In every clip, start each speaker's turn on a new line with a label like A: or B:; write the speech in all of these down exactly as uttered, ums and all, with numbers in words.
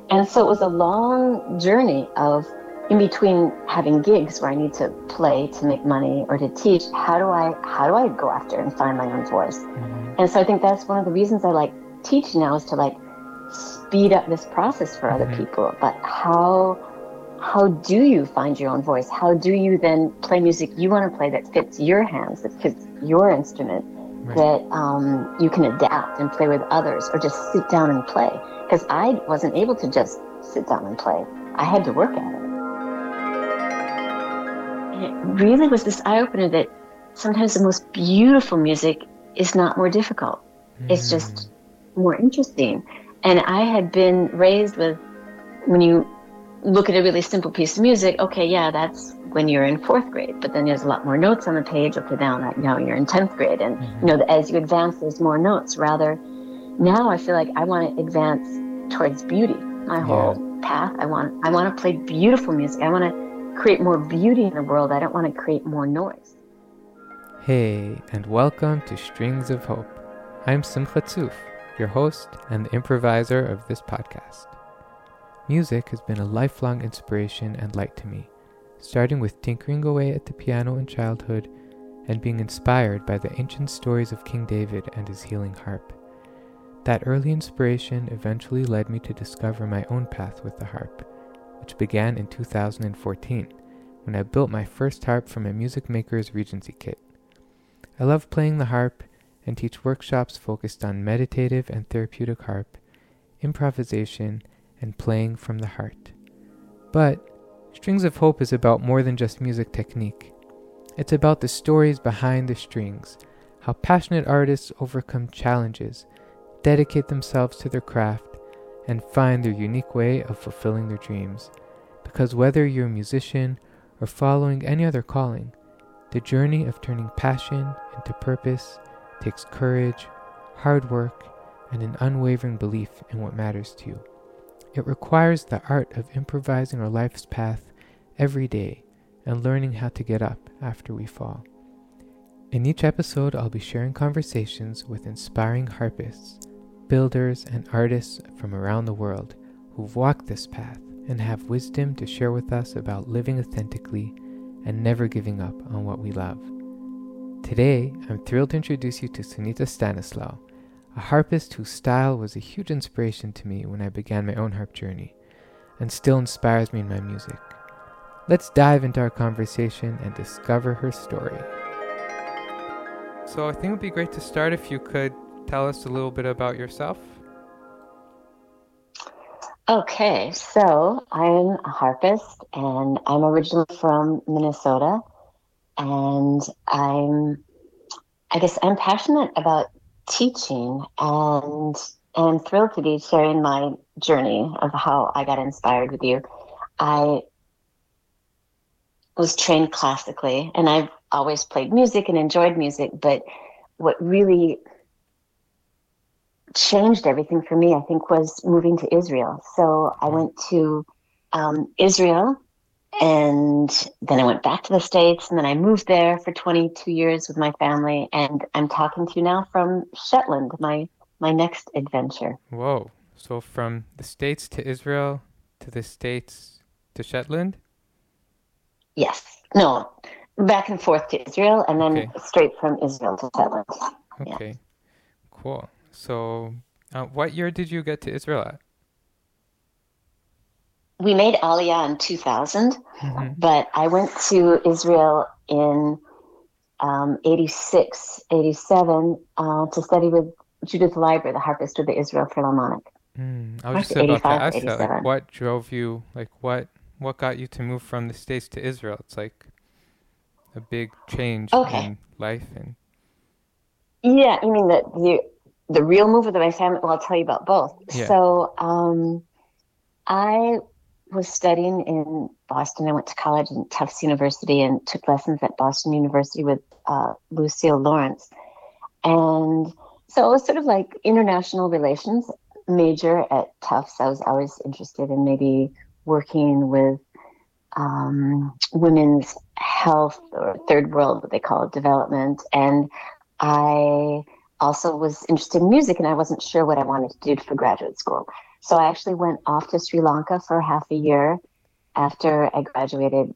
A: And so it was a long journey of, in between having gigs where I need to play to make money or to teach, how do I how do I go after and find my own voice? Mm-hmm. And so I think that's one of the reasons I like teaching now, is to like speed up this process for other mm-hmm. people. But how how do you find your own voice? How do you then play music you want to play that fits your hands, that fits your instrument, right. that um, you can adapt and play with others, or just sit down and play? Because I wasn't able to just sit down and play. I had to work at it. And it really was this eye-opener that sometimes the most beautiful music is not more difficult. Mm. It's just more interesting. And I had been raised with, when you look at a really simple piece of music, okay, yeah, that's when you're in fourth grade, but then there's a lot more notes on the page. Okay, now that, you know, you're in tenth grade, and mm-hmm. you know, as you advance, there's more notes. Rather, now I feel like I want to advance towards beauty. My whole yeah. path, I want, I want to play beautiful music. I want to create more beauty in the world. I don't want to create more noise.
B: Hey, and welcome to Strings of Hope. I'm Simcha Tzuf, your host and the improviser of this podcast. Music has been a lifelong inspiration and light to me, starting with tinkering away at the piano in childhood and being inspired by the ancient stories of King David and his healing harp. That early inspiration eventually led me to discover my own path with the harp, which began in two thousand fourteen, when I built my first harp from a music maker's Regency kit. I love playing the harp and teach workshops focused on meditative and therapeutic harp, improvisation, and playing from the heart. But Strings of Hope is about more than just music technique. It's about the stories behind the strings, how passionate artists overcome challenges, dedicate themselves to their craft, and find their unique way of fulfilling their dreams. Because whether you're a musician or following any other calling, the journey of turning passion into purpose takes courage, hard work, and an unwavering belief in what matters to you. It requires the art of improvising our life's path every day and learning how to get up after we fall. In each episode, I'll be sharing conversations with inspiring harpists, builders, and artists from around the world who've walked this path and have wisdom to share with us about living authentically and never giving up on what we love. Today, I'm thrilled to introduce you to Sunita Stanislaw, a harpist whose style was a huge inspiration to me when I began my own harp journey, and still inspires me in my music. Let's dive into our conversation and discover her story. So I think it would be great to start if you could tell us a little bit about yourself.
A: Okay, so I'm a harpist, and I'm originally from Minnesota, and I'm, I guess I'm passionate about teaching, and and thrilled to be sharing my journey of how I got inspired with you. I was trained classically, and I've always played music and enjoyed music, but what really changed everything for me, I think, was moving to Israel. So I went to um, Israel, and then I went back to the States, and then I moved there for twenty-two years with my family, and I'm talking to you now from Shetland, my my next adventure.
B: Whoa. So from the States to Israel, to the States to Shetland?
A: Yes. No, back and forth to Israel, and then okay. straight from Israel to Shetland.
B: Okay.
A: Yeah.
B: Cool. So uh, what year did you get to Israel at?
A: We made Aliyah in two thousand, mm-hmm. but I went to Israel in um, eighty-six, eighty-seven uh, to study with Judith Leiber, the harpist with the Israel Philharmonic.
B: Mm, I was just about to ask that, like, what drove you, like, what what got you to move from the States to Israel? It's like a big change okay. in life. And
A: yeah, you mean the, the, the real move of my family? Well, I'll tell you about both.
B: Yeah.
A: So um, I was studying in Boston. I went to college in Tufts University and took lessons at Boston University with uh, Lucille Lawrence. And so it was sort of like international relations major at Tufts. I was always interested in maybe working with um, women's health or third world, what they call it, development. And I also was interested in music, and I wasn't sure what I wanted to do for graduate school. So I actually went off to Sri Lanka for half a year after I graduated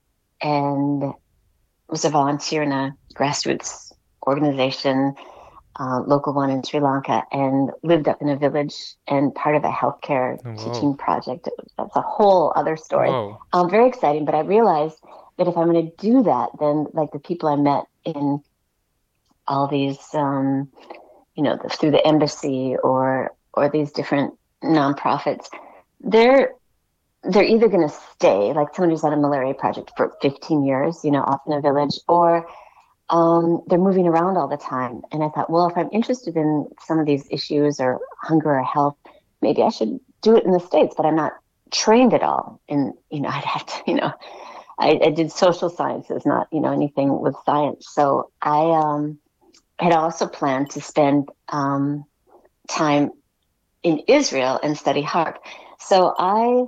A: and was a volunteer in a grassroots organization, uh, local one in Sri Lanka, and lived up in a village and part of a healthcare
B: Whoa.
A: teaching project. That's a whole other story.
B: Whoa.
A: Um, very exciting, but I realized that if I'm going to do that, then like the people I met in all these, um, you know, the, through the embassy or or these different nonprofits, they're they're either going to stay, like someone who's on a malaria project for fifteen years, you know, off in a village, or um, they're moving around all the time. And I thought, well, if I'm interested in some of these issues or hunger or health, maybe I should do it in the States, but I'm not trained at all. And, you know, I'd have to, you know, I, I did social sciences, not, you know, anything with science. So I um, had also planned to spend um, time in Israel and study harp. So I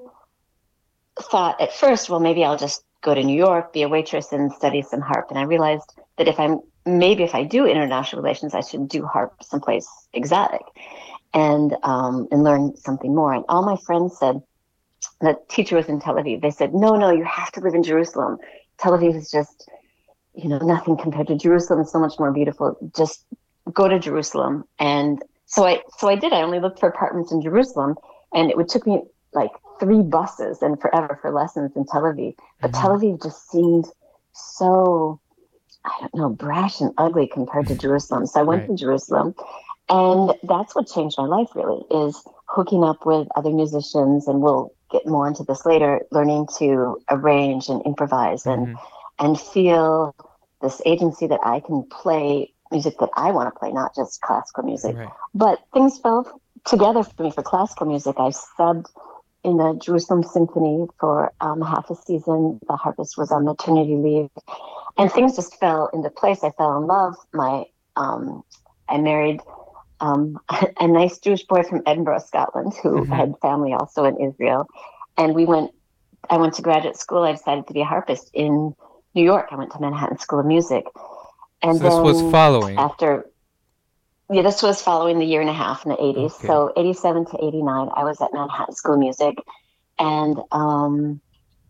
A: thought at first, well, maybe I'll just go to New York, be a waitress, and study some harp. And I realized that if I'm maybe if I do international relations, I should do harp someplace exotic and um, and learn something more. And all my friends said, the teacher was in Tel Aviv. They said, no, no, you have to live in Jerusalem. Tel Aviv is just, you know, nothing compared to Jerusalem. It's so much more beautiful. Just go to Jerusalem. And so I so I did. I only looked for apartments in Jerusalem, and it would took me like three buses and forever for lessons in Tel Aviv. But
B: Mm-hmm.
A: Tel Aviv just seemed so, I don't know, brash and ugly compared to Jerusalem. So I went
B: Right.
A: to Jerusalem, and that's what changed my life really, is hooking up with other musicians, and we'll get more into this later, learning to arrange and improvise and
B: Mm-hmm.
A: and feel this agency that I can play music that I want to play, not just classical music.
B: Right.
A: But things fell together for me for classical music. I subbed in the Jerusalem Symphony for um, half a season. The harpist was on maternity leave, and things just fell into place. I fell in love. My um, I married um, a nice Jewish boy from Edinburgh, Scotland, who
B: Mhm.
A: had family also in Israel, and we went. I went to graduate school. I decided to be a harpist in New York. I went to Manhattan School of Music, and
B: So this
A: then
B: was following.
A: after. Yeah, this was following the year and a half in the eighties.
B: Okay.
A: So eighty-seven to eighty-nine, I was at Manhattan School of Music, and um,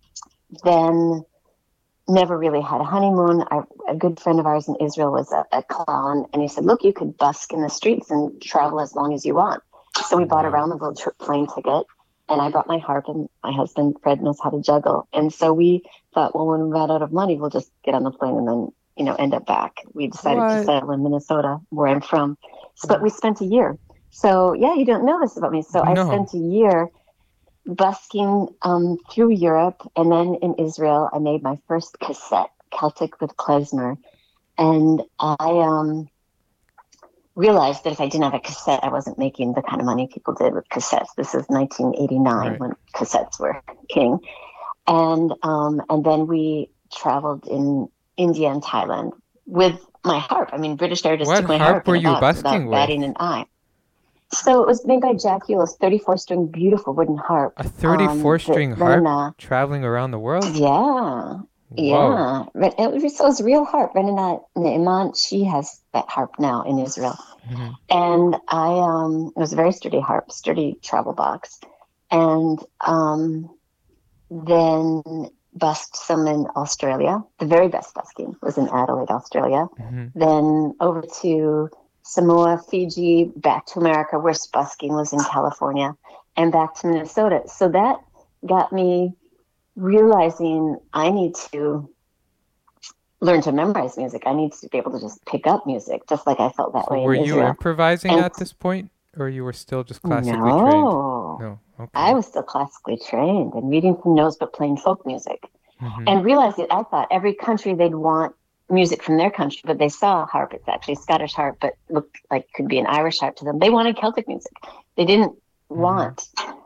A: then never really had a honeymoon. I, a good friend of ours in Israel was a, a clown, and he said, look, you could busk in the streets and travel as long as you want. So we bought a
B: Wow.
A: round the world trip plane ticket, and I brought my harp, and my husband, Fred, knows how to juggle. And so we thought, well, when we ran out of money, we'll just get on the plane and then, you know, end up back. We decided
B: What?
A: to settle in Minnesota, where I'm from. So, but we spent a year. So, yeah, you don't know this about me. So I
B: No.
A: spent a year busking um, through Europe, and then in Israel, I made my first cassette, Celtic with klezmer. And I um, realized that if I didn't have a cassette, I wasn't making the kind of money people did with cassettes. This is nineteen eighty-nine
B: Right.
A: when cassettes were king. And um, and then we traveled in India and Thailand with my harp. I mean, British artists
B: What
A: took my
B: harp
A: harp
B: were
A: in a
B: you
A: box
B: busking
A: without
B: with?
A: batting an eye. So it was made by Jack Hewell's thirty-four string beautiful wooden harp.
B: A thirty-four
A: um,
B: string
A: that
B: harp
A: Renana-
B: traveling around the world?
A: Yeah.
B: Whoa.
A: Yeah. Ren- It was, so it was a real harp. Renana Neiman, she has that harp now in Israel.
B: Mhm.
A: And I, um, it was a very sturdy harp, sturdy travel box. And um, then busked some in Australia. The very best busking was in Adelaide, Australia.
B: Mhm.
A: Then over to Samoa, Fiji, back to America, where busking was in California, and back to Minnesota. So that got me realizing I need to learn to memorize music. I need to be able to just pick up music, just like I felt that
B: So
A: way
B: were
A: in
B: you
A: Israel.
B: improvising
A: And-
B: at this point, or you were still just classically trained?
A: No,
B: No. Okay.
A: I was still classically trained and reading from notes, but playing folk music.
B: Mhm.
A: And realized that I thought every country they'd want music from their country, but they saw a harp. It's actually Scottish harp, but looked like could be an Irish harp to them. They wanted Celtic music. They didn't want,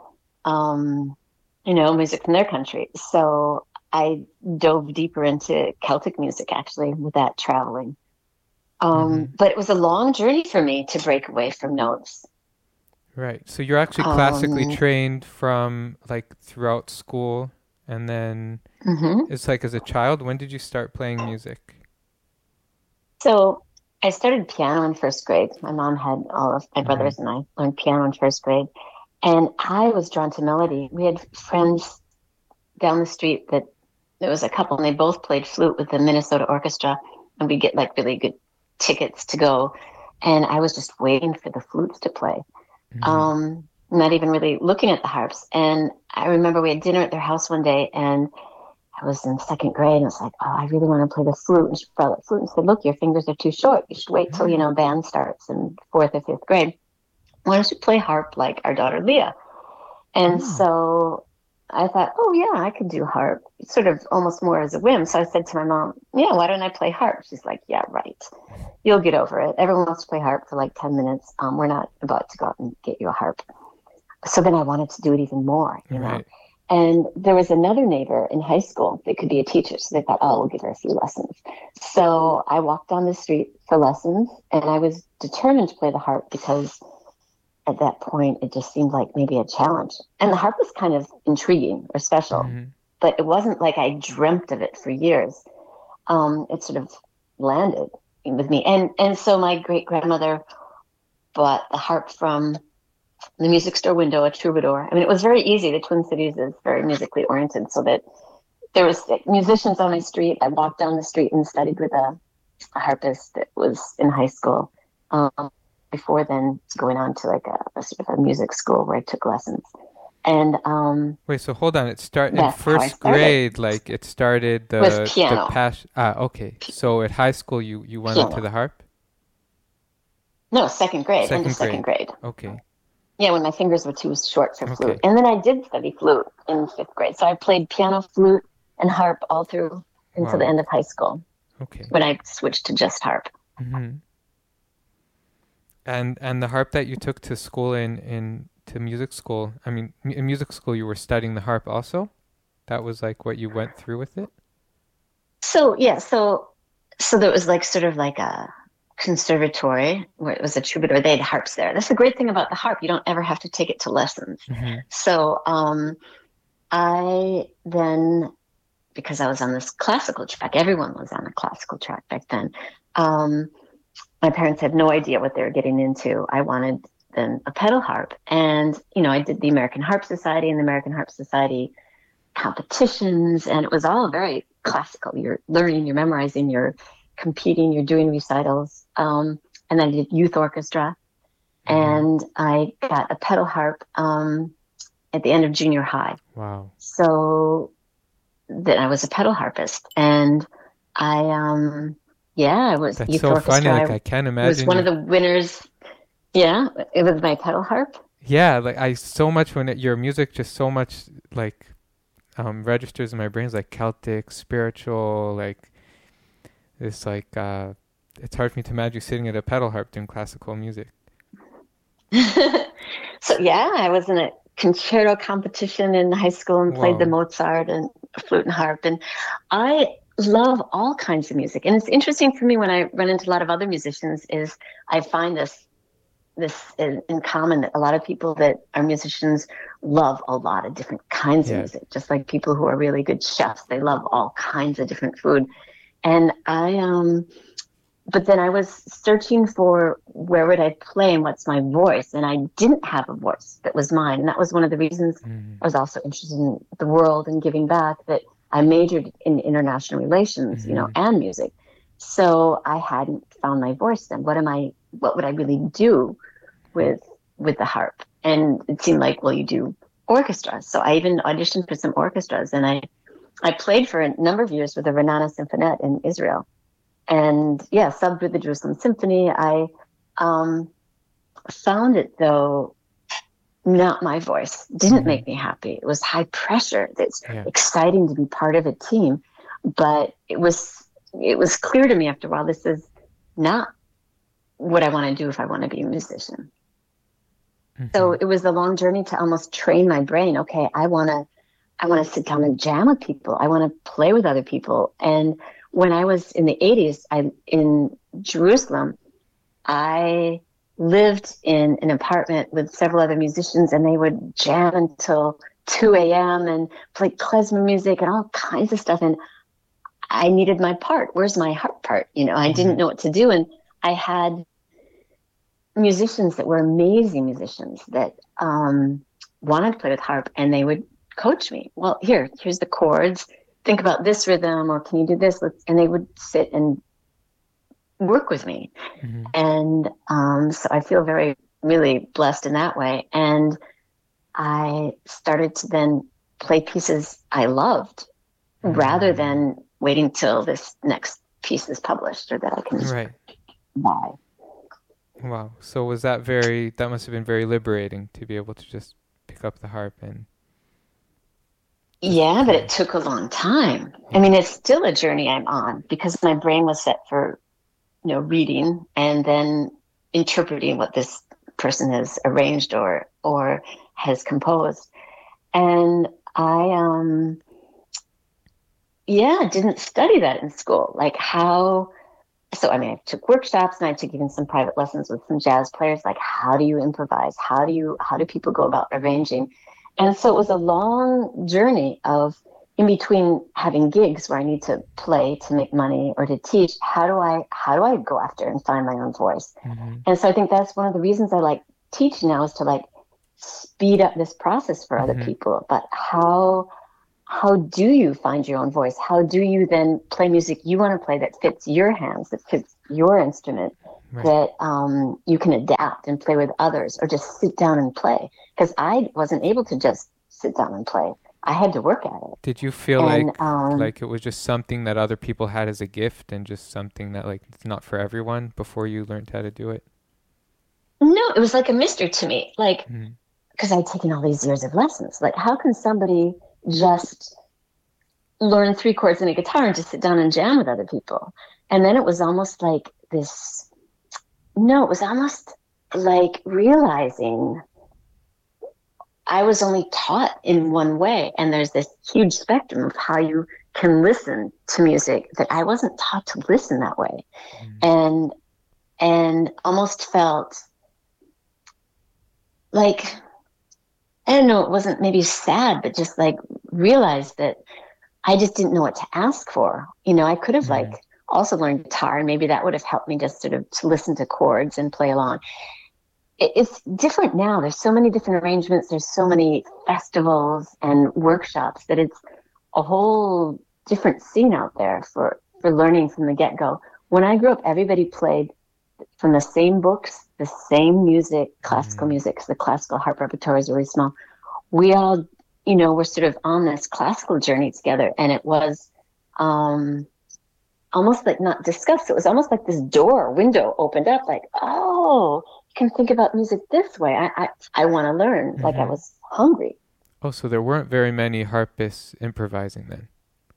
A: um, you know, music from their country. So I dove deeper into Celtic music actually with that traveling. Um,
B: Mhm.
A: But it was a long journey for me to break away from notes.
B: Right. So you're actually classically
A: Um,
B: trained from like throughout school, and then
A: hmm
B: it's like as a child, when did you start playing music?
A: So I started piano in first grade. My mom had all of my
B: Mhm.
A: brothers and I learned piano in first grade. And I was drawn to melody. We had friends down the street that there was a couple, and they both played flute with the Minnesota Orchestra, and we get like really good tickets to go. And I was just waiting for the flutes to play, mm-hmm. um, not even really looking at the harps. And I remember we had dinner at their house one day, and I was in second grade, and I was like, oh, I really want to play the flute. And she brought out the flute and said, look, your fingers are too short. You should wait till, you know, band starts in fourth or fifth grade. Why don't you play harp like our daughter Leah? And oh. so I thought, oh, yeah, I could do harp, sort of almost more as a whim. So I said to my mom, yeah, why don't I play harp? She's like, yeah, right. You'll get over it. Everyone wants to play harp for like ten minutes. Um, we're not about to go out and get you a harp. So then I wanted to do it even more, you right. know. And there was another neighbor in high school that could be a teacher. So they thought, oh, we'll give her a few lessons. So I walked down the street for lessons, and I was determined to play the harp because at that point it just seemed like maybe a challenge. And the harp was kind of intriguing or special, mm-hmm. but it wasn't like I dreamt of it for years. Um, it sort of landed with me. And, and so my great-grandmother bought the harp from the music store window, a troubadour. I mean, it was very easy. The Twin Cities is very musically oriented, so that there was musicians on my street. I walked down the street and studied with a, a harpist that was in high school. Um, before then going on to like a, a sort of a music school where I took lessons. And um,
B: wait, so hold on. It started in first grade, like it started the,
A: it was piano.
B: the passion. Ah, okay. So at high school, you, you went
A: piano.
B: into the harp?
A: No, second grade.
B: Second
A: into
B: grade.
A: second grade.
B: Okay.
A: Yeah, when my fingers were too short for flute.
B: Okay.
A: And then I did study flute in fifth grade. So I played piano, flute, and harp all through until wow. the end of high school.
B: Okay.
A: When I switched to just harp.
B: Mm-hmm. And and the harp that you took to school in, in to music school, I mean, in music school you were studying the harp also? That was like what you went through with it?
A: So, yeah, so so there was like sort of like a conservatory where it was a troubadour. They had harps there. That's the great thing about the harp. You don't ever have to take it to lessons. Mm-hmm. So um, I then, because I was on this classical track, everyone was on a classical track back then, um, my parents had no idea what they were getting into. I wanted then a pedal harp. And, you know, I did the American Harp Society and the American Harp Society competitions, and it was all very classical. You're learning, you're memorizing, you're competing, you're doing recitals. Um, and then I did youth orchestra. And I got a pedal harp um, at the end of junior high.
B: Wow.
A: So then I was a pedal harpist. And I... Um, Yeah, I was.
B: That's
A: youth
B: so
A: orchestra.
B: funny. Like I can't imagine.
A: It was one of the winners. Yeah, it was my pedal harp.
B: Yeah, like I so much when it, your music just so much like um, registers in my brain, like Celtic, spiritual, like it's like uh, it's hard for me to imagine you sitting at a pedal harp doing classical music.
A: So yeah, I was in a concerto competition in high school and played Whoa. the Mozart and flute and harp, and I love all kinds of music. And it's interesting for me when I run into a lot of other musicians is I find this this in, in common, that a lot of people that are musicians love a lot of different kinds yeah. of music, just like people who are really good chefs. They love all kinds of different food. And I, um, but then I was searching for where would I play and what's my voice. And I didn't have a voice that was mine. And that was one of the reasons mm. I was also interested in the world and giving back, that I majored in international relations, mm-hmm. you know, and music. So I hadn't found my voice then. What am I, what would I really do with, with the harp? And it seemed like, well, you do orchestra. So I even auditioned for some orchestras, and I, I played for a number of years with the Renana Symphonette in Israel. And yeah, subbed with the Jerusalem Symphony. I, um, found it though, not my voice. Didn't mm-hmm. make me happy. It was high pressure. It's yeah. exciting to be part of a team, but it was it was clear to me after a while, this is not what I want to do if I want to be a musician. Mm-hmm. So it was a long journey to almost train my brain. Okay, I want to I want to sit down and jam with people. I want to play with other people. And when I was in the eighties, I in Jerusalem, I lived in an apartment with several other musicians, and they would jam until two a.m. and play klezmer music and all kinds of stuff. And I needed my part. Where's my harp part? You know, I mm-hmm. didn't know what to do. And I had musicians that were amazing musicians that um, wanted to play with harp, and they would coach me. Well, here, here's the chords. Think about this rhythm, or can you do this? Let's, and they would sit and work with me. Mm-hmm. And um, so I feel very, really blessed in that way. And I started to then play pieces I loved mm-hmm. rather than waiting till this next piece is published or that I can
B: right.
A: buy.
B: Wow. So was that very, that must have been very liberating to be able to just pick up the harp and.
A: Yeah, but it took a long time. I mean, it's still a journey I'm on because my brain was set for, you know, reading and then interpreting what this person has arranged or, or has composed. And I, um, yeah, didn't study that in school. Like how, so I mean, I took workshops and I took even some private lessons with some jazz players. Like, how do you improvise? How do you, how do people go about arranging? And so it was a long journey of, in between having gigs where I need to play to make money or to teach, how do I, how do I go after and find my own voice? Mm-hmm. And so I think that's one of the reasons I like teaching now, is to like speed up this process for mm-hmm. other people. But how, how do you find your own voice? How do you then play music you want to play that fits your hands, that fits your instrument, right. that um, you can adapt and play with others, or just sit down and play? Because I wasn't able to just sit down and play. I had to work at it.
B: Did you feel
A: and,
B: like
A: um,
B: like it was just something that other people had as a gift and just something that like it's not for everyone before you learned how to do it?
A: No, it was like a mystery to me. Like, because mm-hmm. I'd taken all these years of lessons. Like, how can somebody just learn three chords in a guitar and just sit down and jam with other people? And then it was almost like this, no, it was almost like realizing I was only taught in one way, and there's this huge spectrum of how you can listen to music that I wasn't taught to listen that way. Mm. And, and almost felt like, I don't know, it wasn't maybe sad, but just like realized that I just didn't know what to ask for. You know, I could have mm. like also learned guitar, and maybe that would have helped me just sort of to listen to chords and play along. It's different now. There's so many different arrangements. There's so many festivals and workshops that it's a whole different scene out there for, for learning from the get-go. When I grew up, everybody played from the same books, the same music, classical mm-hmm. music, because the classical harp repertoire is really small. We all, you know, were sort of on this classical journey together, and it was um, almost like not discussed. It was almost like this door, window opened up, like, oh, can think about music this way. I I, I want to learn. Mm-hmm. Like I was hungry.
B: Oh, so there weren't very many harpists improvising then?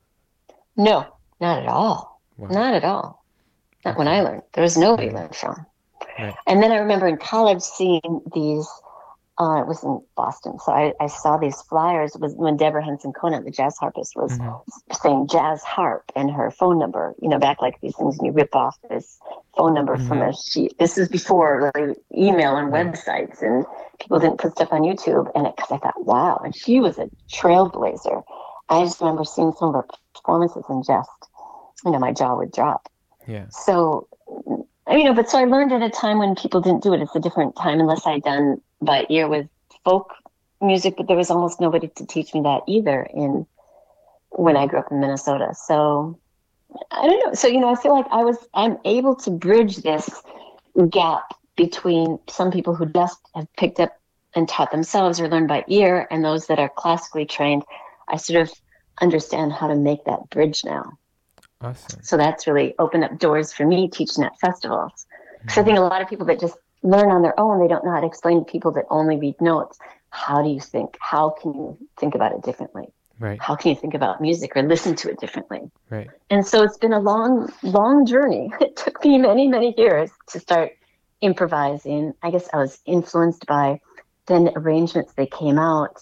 A: No, not at all. Wow. Not at all. Not okay. when I learned. There was nobody right. learned from. Right. And then I remember in college seeing these, uh, it was in Boston, so I, I saw these flyers. It was when Deborah Henson Conant, the jazz harpist, was mm-hmm. saying jazz harp and her phone number, you know, back like these things, and you rip off this phone number mm-hmm. from a sheet. This is before like, email and right. websites, and people didn't put stuff on YouTube. And because I thought, wow, and she was a trailblazer. I just remember seeing some of her performances and just, you know, my jaw would drop.
B: Yeah.
A: So, you know, but so I learned at a time when people didn't do it. It's a different time, unless I'd done by ear with folk music, but there was almost nobody to teach me that either in when I grew up in Minnesota. So I don't know. So, you know, I feel like I was, I'm able to bridge this gap between some people who just have picked up and taught themselves or learned by ear, and those that are classically trained. I sort of understand how to make that bridge now.
B: Awesome.
A: So that's really opened up doors for me teaching at festivals. Because mm-hmm. I think a lot of people that just learn on their own, they don't know how to explain to people that only read notes. How do you think? How can you think about it differently?
B: Right.
A: How can you think about music or listen to it differently?
B: Right.
A: And so it's been a long, long journey. It took me many, many years to start improvising. I guess I was influenced by then arrangements that came out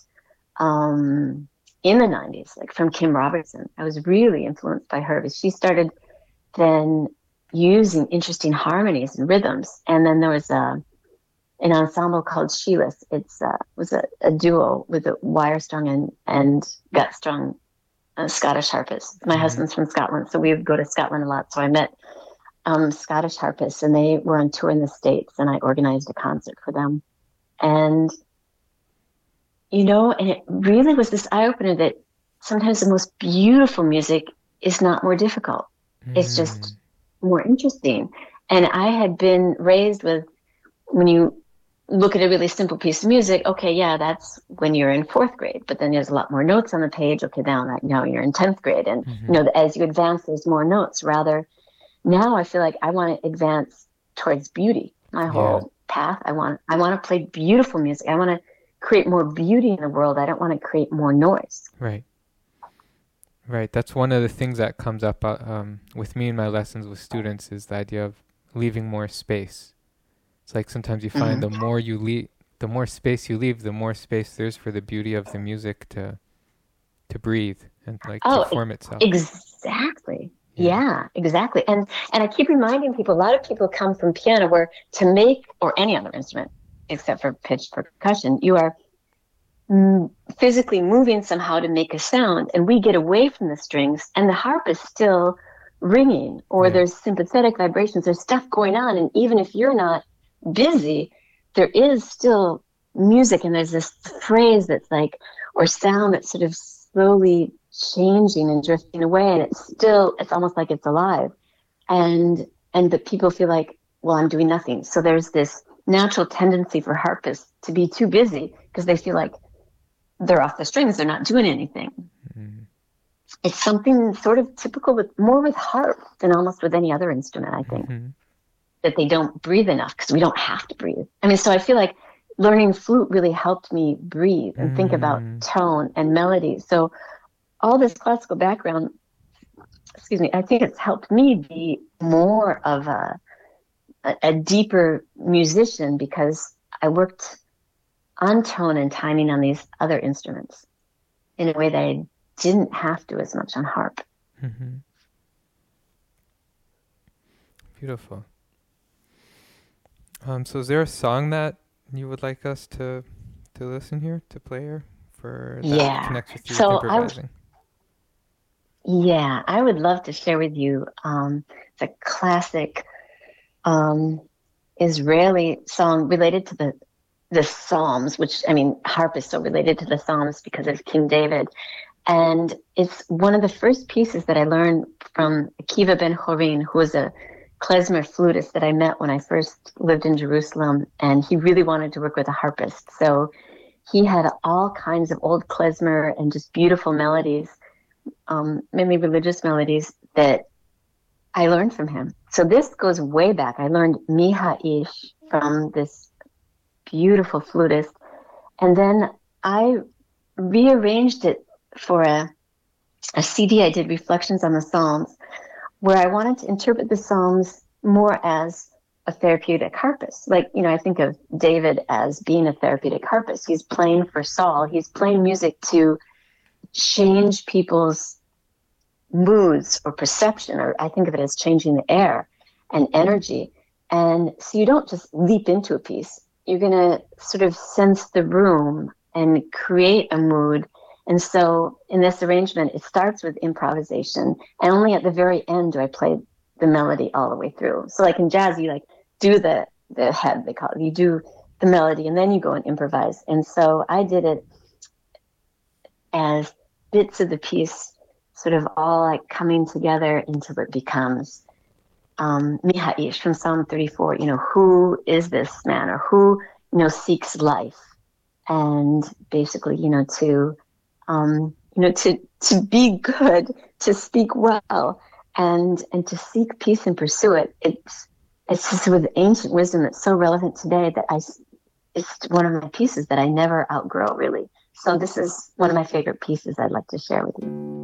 A: um, in the nineties, like from Kim Robertson. I was really influenced by her because she started then using interesting harmonies and rhythms. And then there was a, an ensemble called Sheilas. It's uh, was a, a duo with a wire-strung and, and gut-strung uh, Scottish harpist. My mm-hmm. husband's from Scotland, so we would go to Scotland a lot. So I met um, Scottish harpists, and they were on tour in the States, and I organized a concert for them. And you know, and it really was this eye-opener that sometimes the most beautiful music is not more difficult.
B: Mm.
A: It's just more interesting. And I had been raised with, when you look at a really simple piece of music, okay, yeah, that's when you're in fourth grade, but then there's a lot more notes on the page. Okay, now that now you're in tenth grade, and
B: Mm-hmm.
A: you know, as you advance, there's more notes. Rather, now I feel like I want to advance towards beauty. My whole
B: Yeah.
A: path, I want I want to play beautiful music. I want to create more beauty in the world. I don't want to create more noise.
B: Right. Right. That's one of the things that comes up uh, um, with me in my lessons with students is the idea of leaving more space. It's like sometimes you find
A: Mm-hmm.
B: the more you leave, the more space you leave, the more space there's for the beauty of the music to to breathe and like
A: Oh,
B: to form itself.
A: exactly.
B: Yeah.
A: Yeah, exactly. And and I keep reminding people, a lot of people come from piano where to make, or any other instrument except for pitch percussion, you are mm, physically moving somehow to make a sound, and we get away from the strings and the harp is still ringing, or
B: Yeah.
A: there's sympathetic vibrations, there's stuff going on, and even if you're not busy, there is still music, and there's this phrase that's like, or sound that's sort of slowly changing and drifting away, and it's still, it's almost like it's alive. And and the people feel like, well, I'm doing nothing. So there's this natural tendency for harpists to be too busy because they feel like they're off the strings, they're not doing anything.
B: Mm-hmm.
A: It's something sort of typical with, more with harp than almost with any other instrument, I think,
B: Mm-hmm.
A: that they don't breathe enough because we don't have to breathe. I mean, so I feel like learning flute really helped me breathe and
B: Mm.
A: think about tone and melody. So all this classical background, excuse me, I think it's helped me be more of a, a, a deeper musician because I worked on tone and timing on these other instruments in a way that I didn't have to as much on harp.
B: Mm-hmm. Beautiful. Um, so is there a song that you would like us to to listen here, to play here, for that
A: Yeah.
B: connects with you
A: So
B: with
A: I,
B: improvising?
A: yeah, I would love to share with you um, the classic um, Israeli song related to the the Psalms, which, I mean, harp is so related to the Psalms because of King David. And it's one of the first pieces that I learned from Akiva Ben Chorin, who was a klezmer flutist that I met when I first lived in Jerusalem. And he really wanted to work with a harpist. So he had all kinds of old klezmer and just beautiful melodies, um, mainly religious melodies, that I learned from him. So this goes way back. I learned Mi Ha'ish from this beautiful flutist. And then I rearranged it for a, a C D I did, Reflections on the Psalms, where I wanted to interpret the Psalms more as a therapeutic harpist. Like, you know, I think of David as being a therapeutic harpist. He's playing for Saul. He's playing music to change people's moods or perception, or I think of it as changing the air and energy. And so you don't just leap into a piece. You're going to sort of sense the room and create a mood. And so in this arrangement, it starts with improvisation, and only at the very end do I play the melody all the way through. So like in jazz, you like do the, the head, they call it. You do the melody, and then you go and improvise. And so I did it as bits of the piece, sort of all like coming together until it becomes um, Mi Ha'ish from Psalm thirty-four. You know, who is this man, or who, you know, seeks life? And basically, you know, to, um, you know, to, to be good, to speak well, and, and to seek peace and pursue it. It's, it's just with ancient wisdom that's so relevant today that I, it's one of my pieces that I never outgrow, really. So this is one of my favorite pieces I'd like to share with you.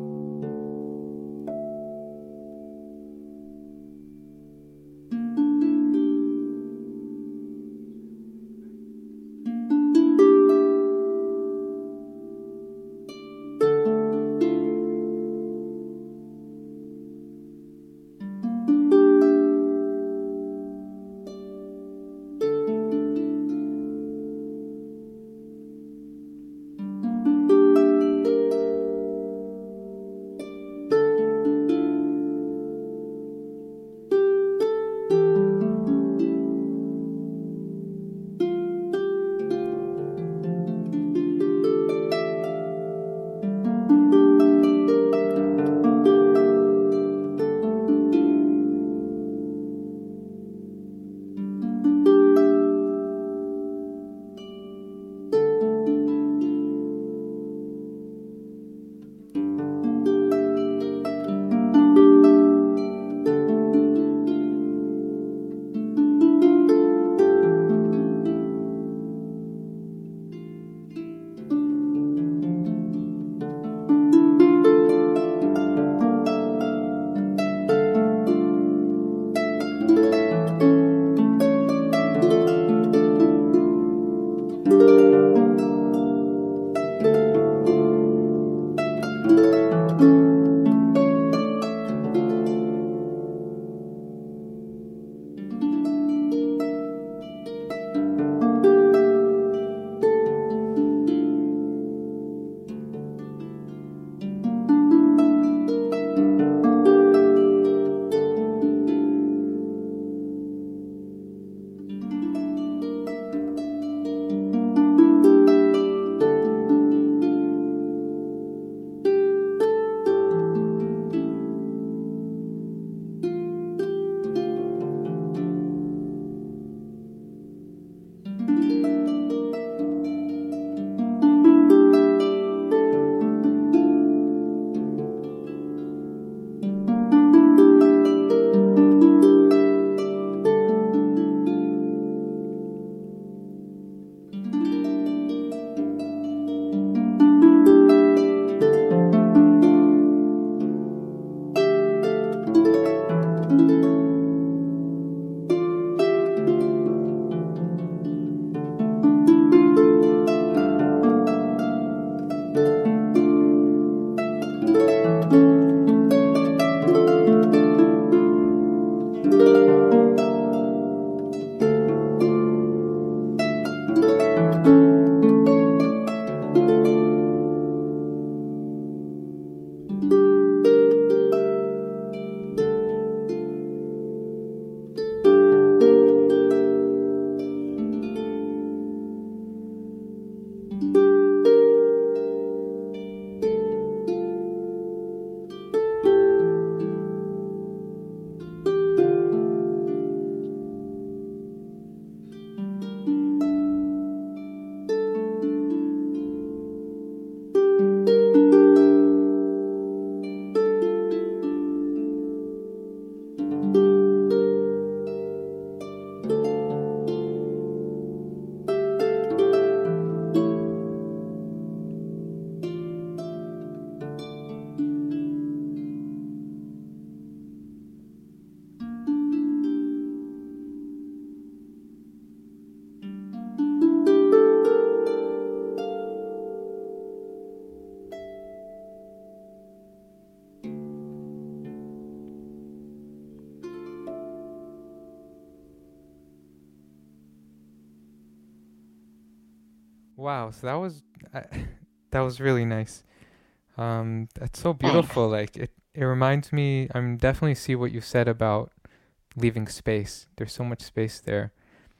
B: Wow. So that was uh, that was really nice. Um, that's so
A: Thanks.
B: beautiful. Like it, it reminds me. I'm definitely see what you said about leaving space. There's so much space there.